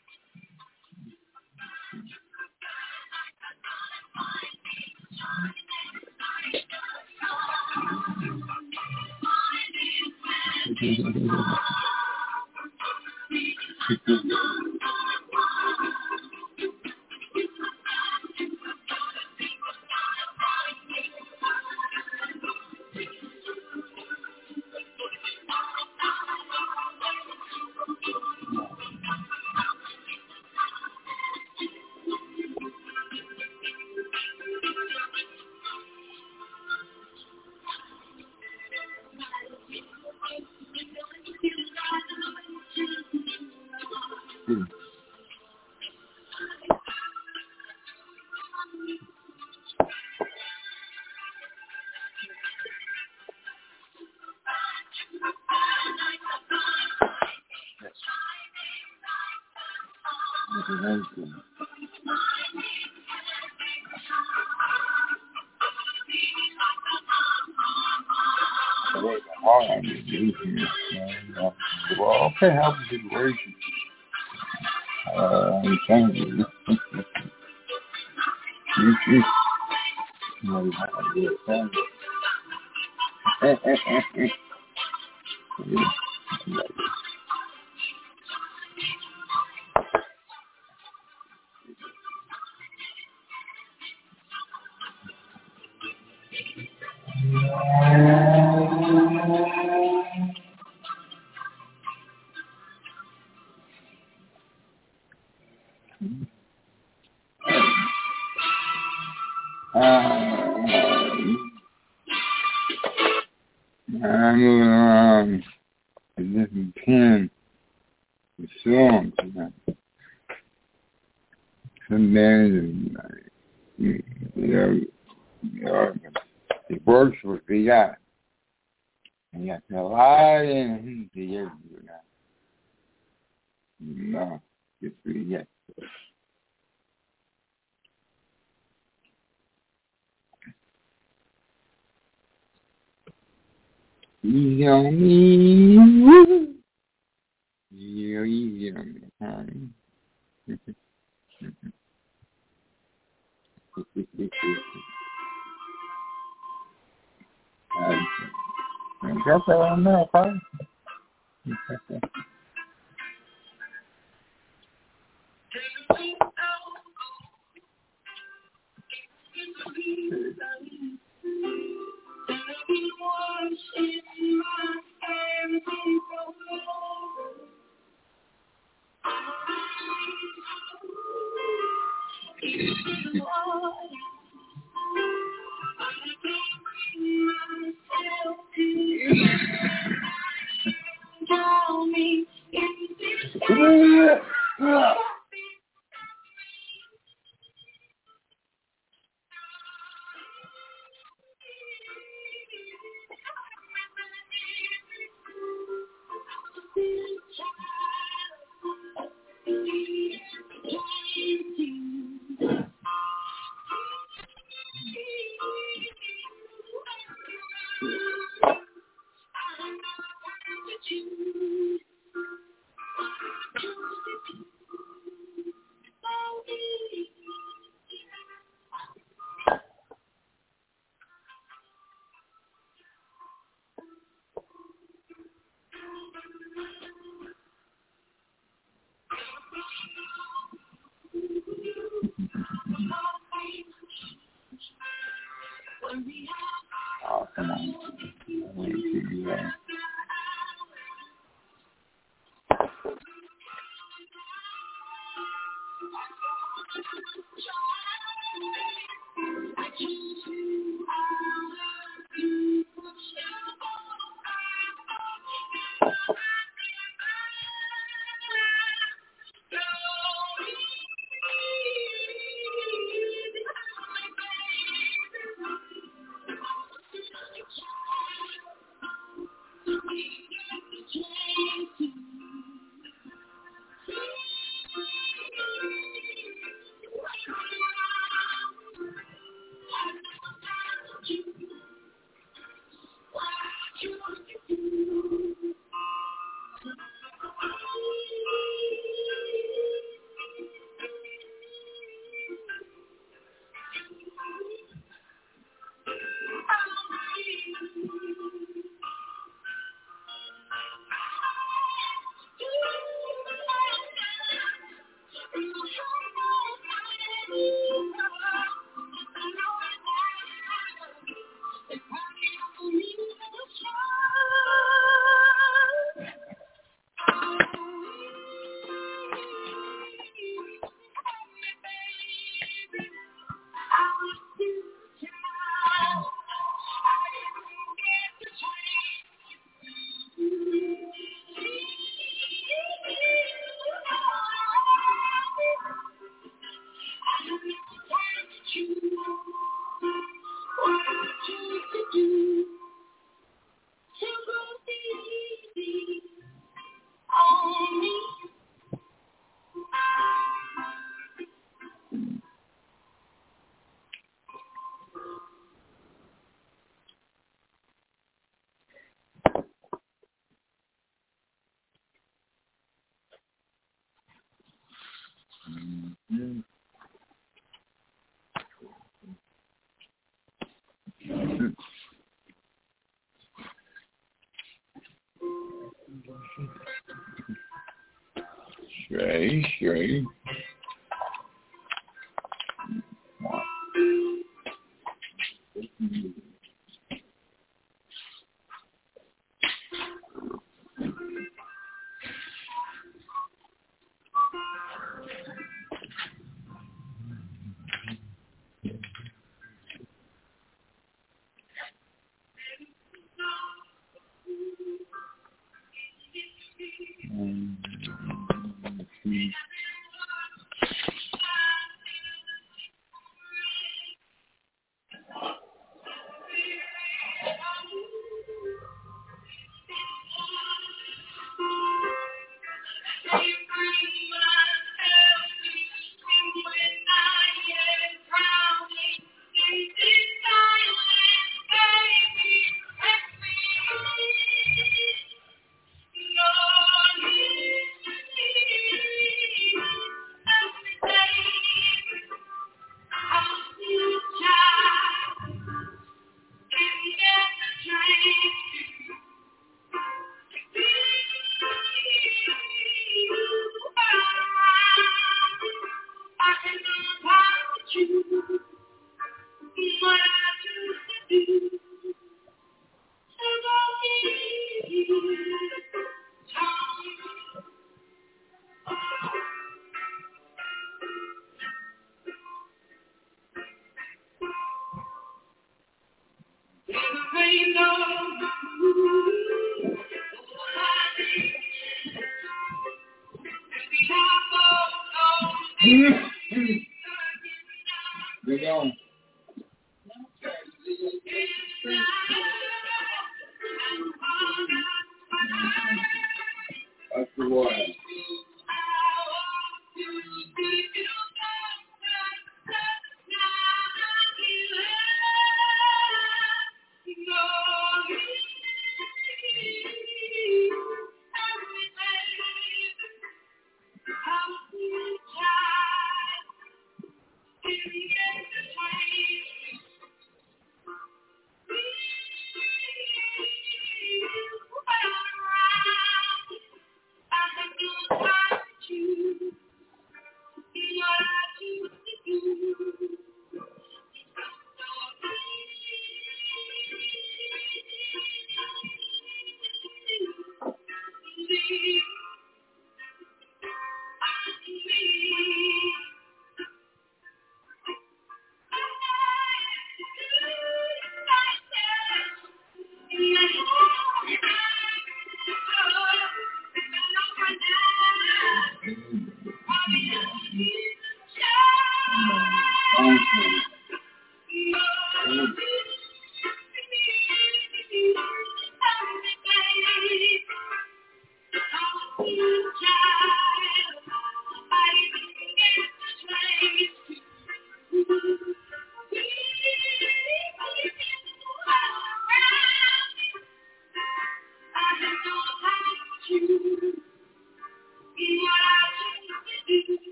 Well, okay, how was it working? Uh, thank you. I'm moving around a different pen with songs. Some bands, you know, you know, it works with the guy. And you have to lie in to you now. No, it's pretty good. Easy on me, woo. Yeah, easy on me, honey. I guess I don't know, fine. want to see you all. Mm-hmm. Shay, Shay. Mm-hmm. We're going. That's the one.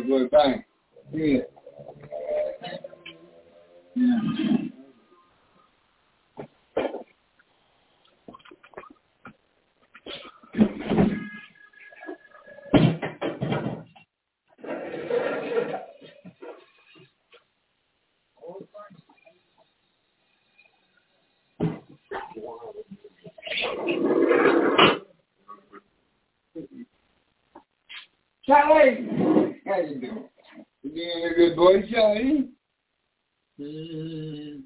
good boy. Bang. Yeah. Yeah. Charlie, how you doing? You being a good boy, Charlie? Mm-hmm.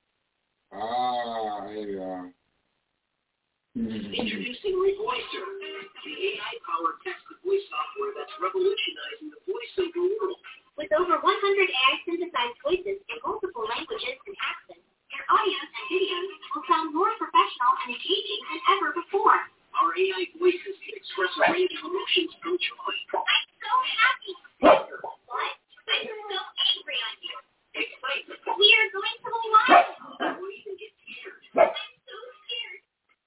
Ah, here you are. Mm-hmm. Introducing Revoicer, the A I-powered text-to-voice software that's revolutionizing the voiceover world. With over one hundred A I-synthesized voices in multiple languages and accents, your audios and videos will sound more professional and engaging than ever before. Our A I voices can express a range of emotions from joy. I'm so happy. What? I'm so angry on you. Excitement. We are going to the live. Or even get scared. I'm so scared.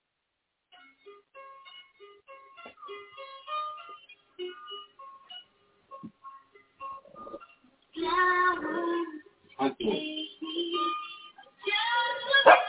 Flowers, baby, just look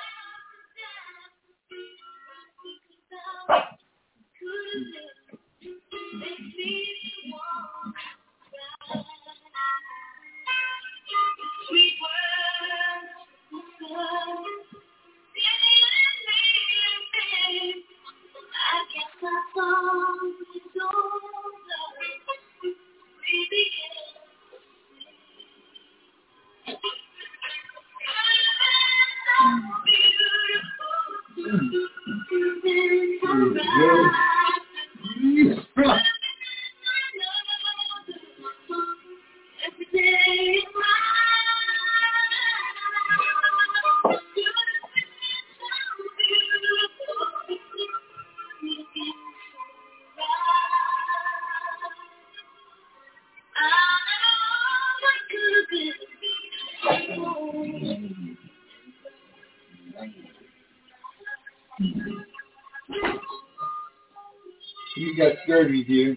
You got scared with you.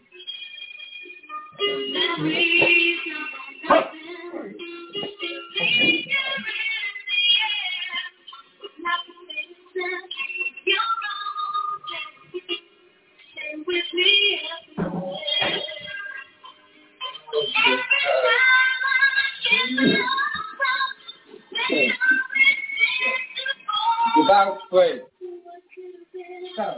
Without play. Stop.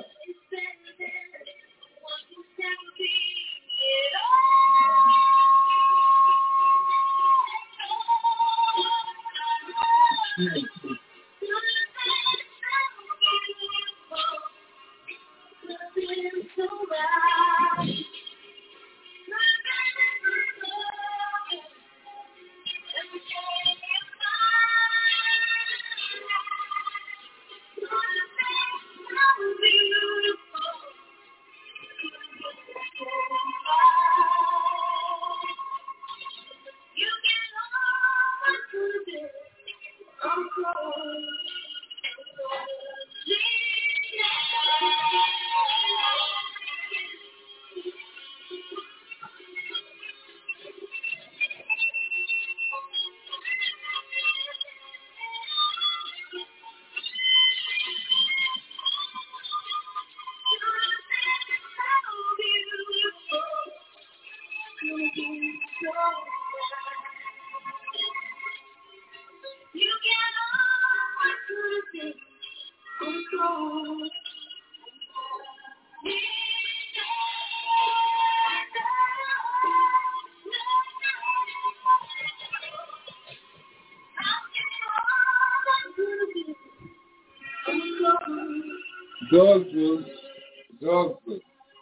Dog food. Dog food.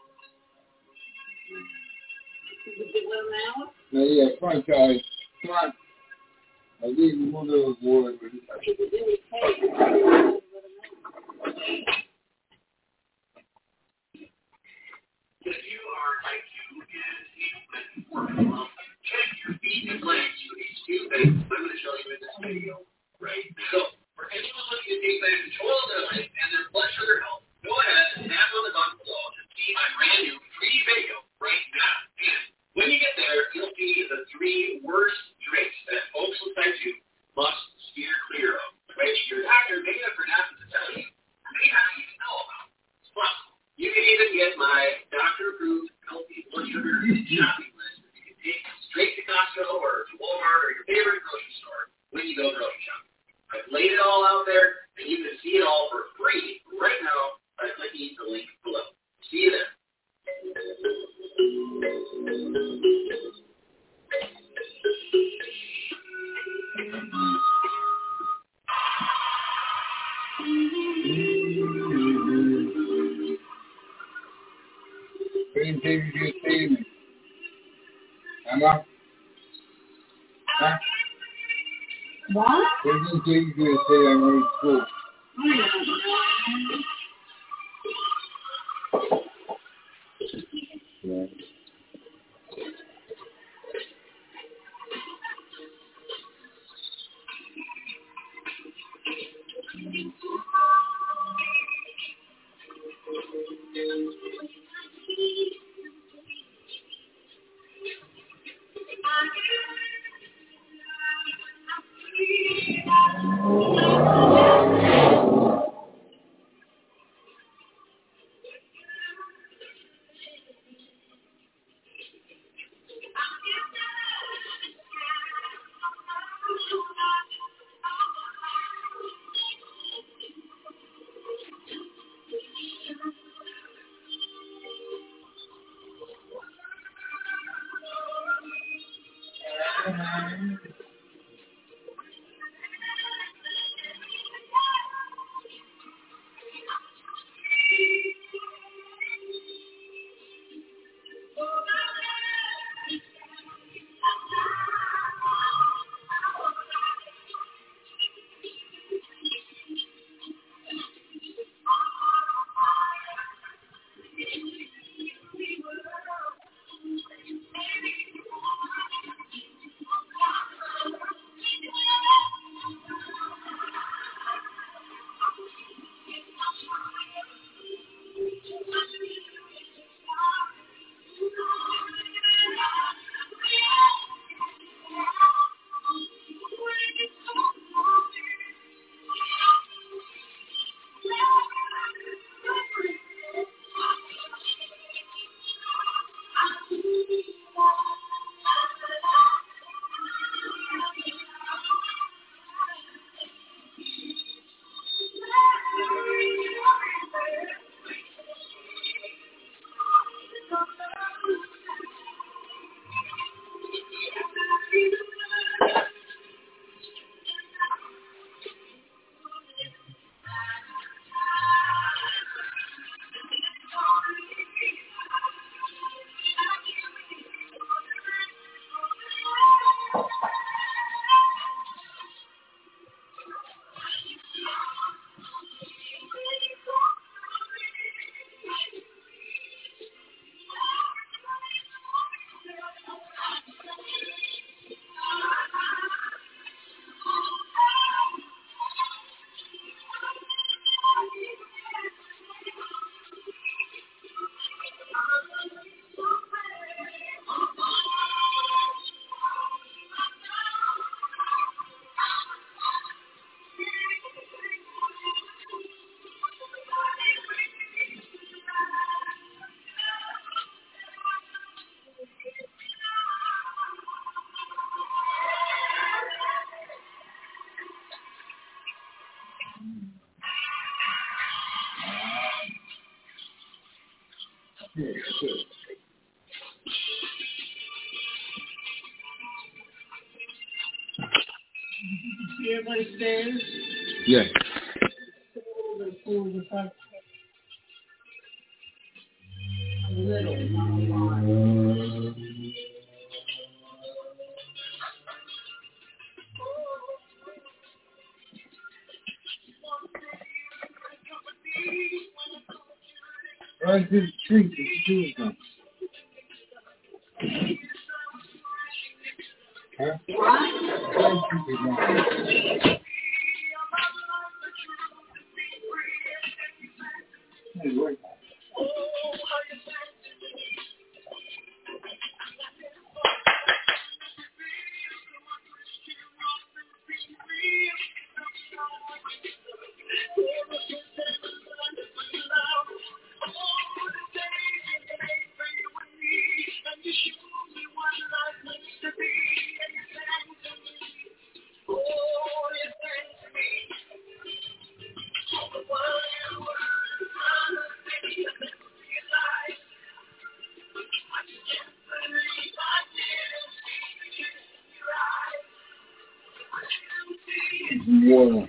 Now, yeah, come on, Charlie. Come on. I think you want to avoid it. If you are like you and you've been working on, check your feet and legs for these few things I'm going to show you in this video, right? So, for anyone looking to take back control of their life and their flesh or their health, go ahead and tap on the button below to see my brand new free video right now. And when you get there, you'll see the the three worst drinks that folks will tell you must steer clear of, which your doctor may have forgotten to tell you, or may not even know about. Plus, you can even get my doctor-approved healthy blood sugar shopping list that you can take straight to Costco or to Walmart or your favorite grocery store when you go grocery shopping. I've laid it all out there, and you can see it all for free right now by clicking the link below. See you there. Same thing you just saying. Emma? Huh? What? Same thing you just say I'm going to school. Yeah. Yeah, sure. See everybody stairs? Yeah. Right to the street, the street. Huh? Hey, wait. Water.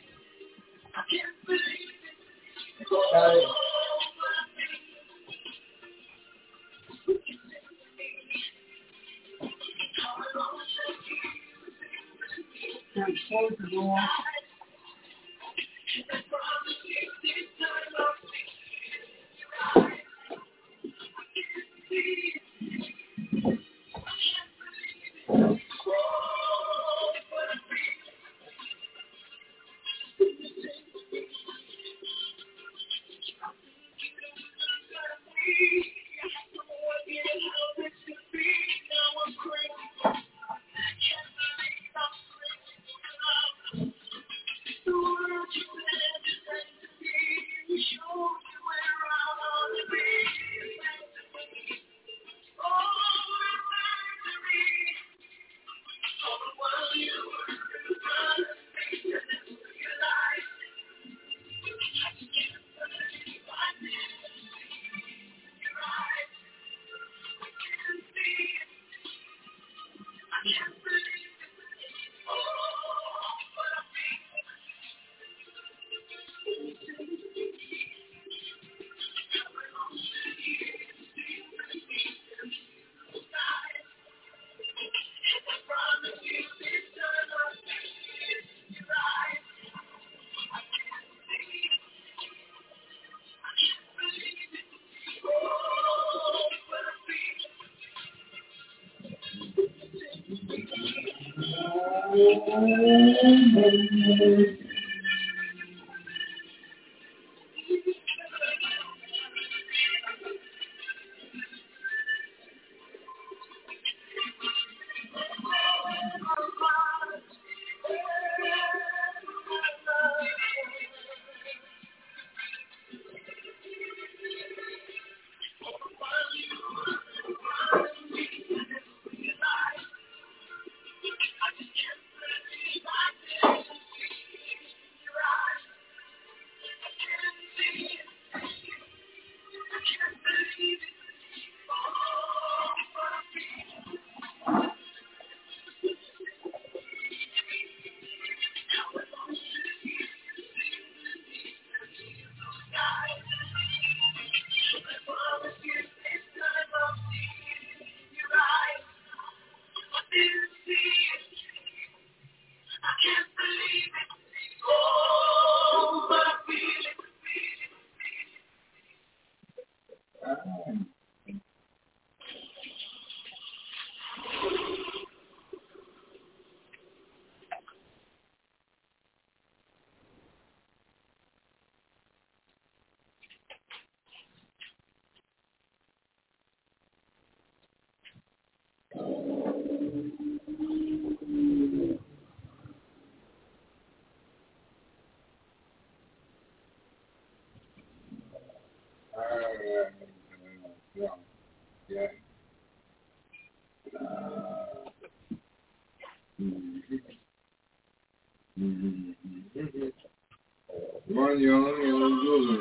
One young and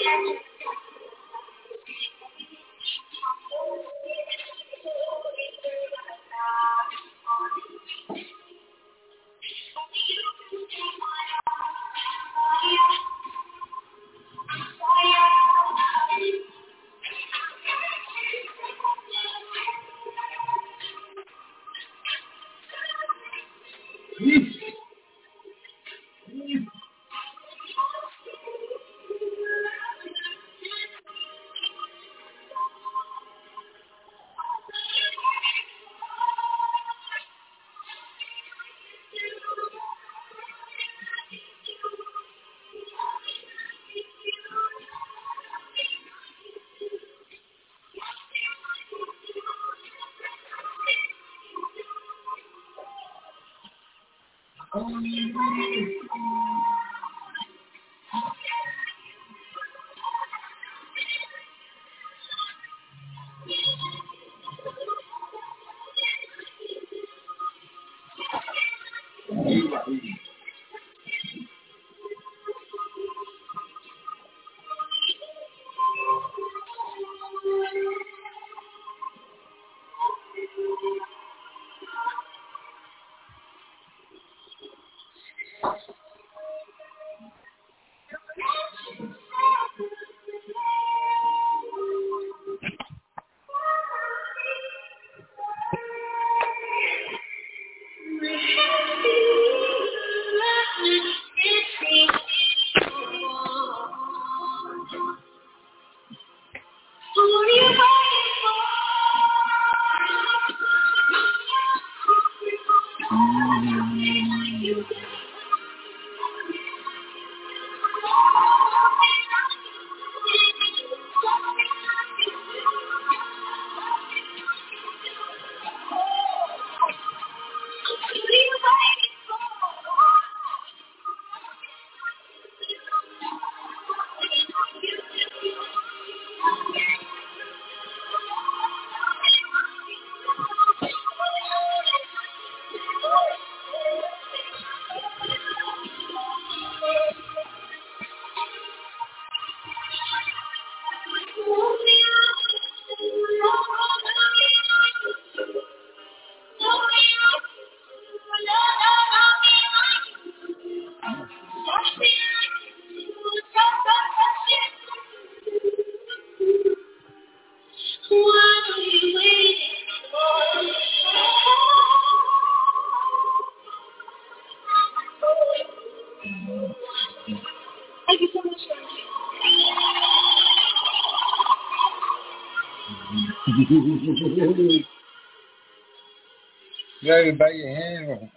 Grab it by your hand.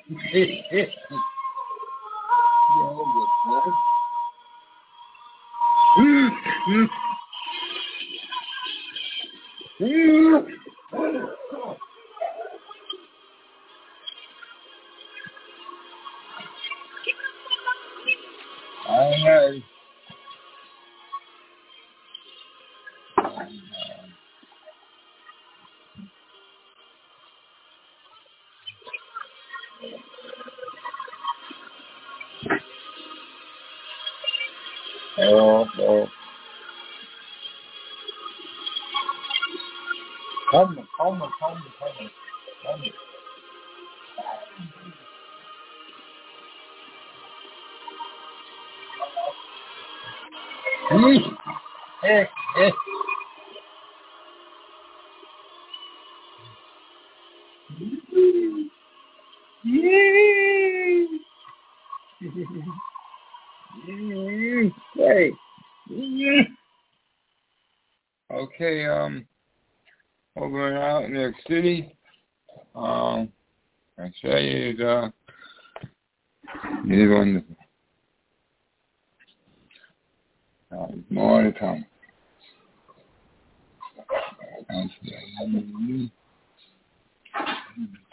All right. Oh, oh. Come, come, come, come, come. Eh, eh. Hey. Okay, um, over and out in New York City. Um, Australia is, uh, is wonderful. Uh, more to come. Australia.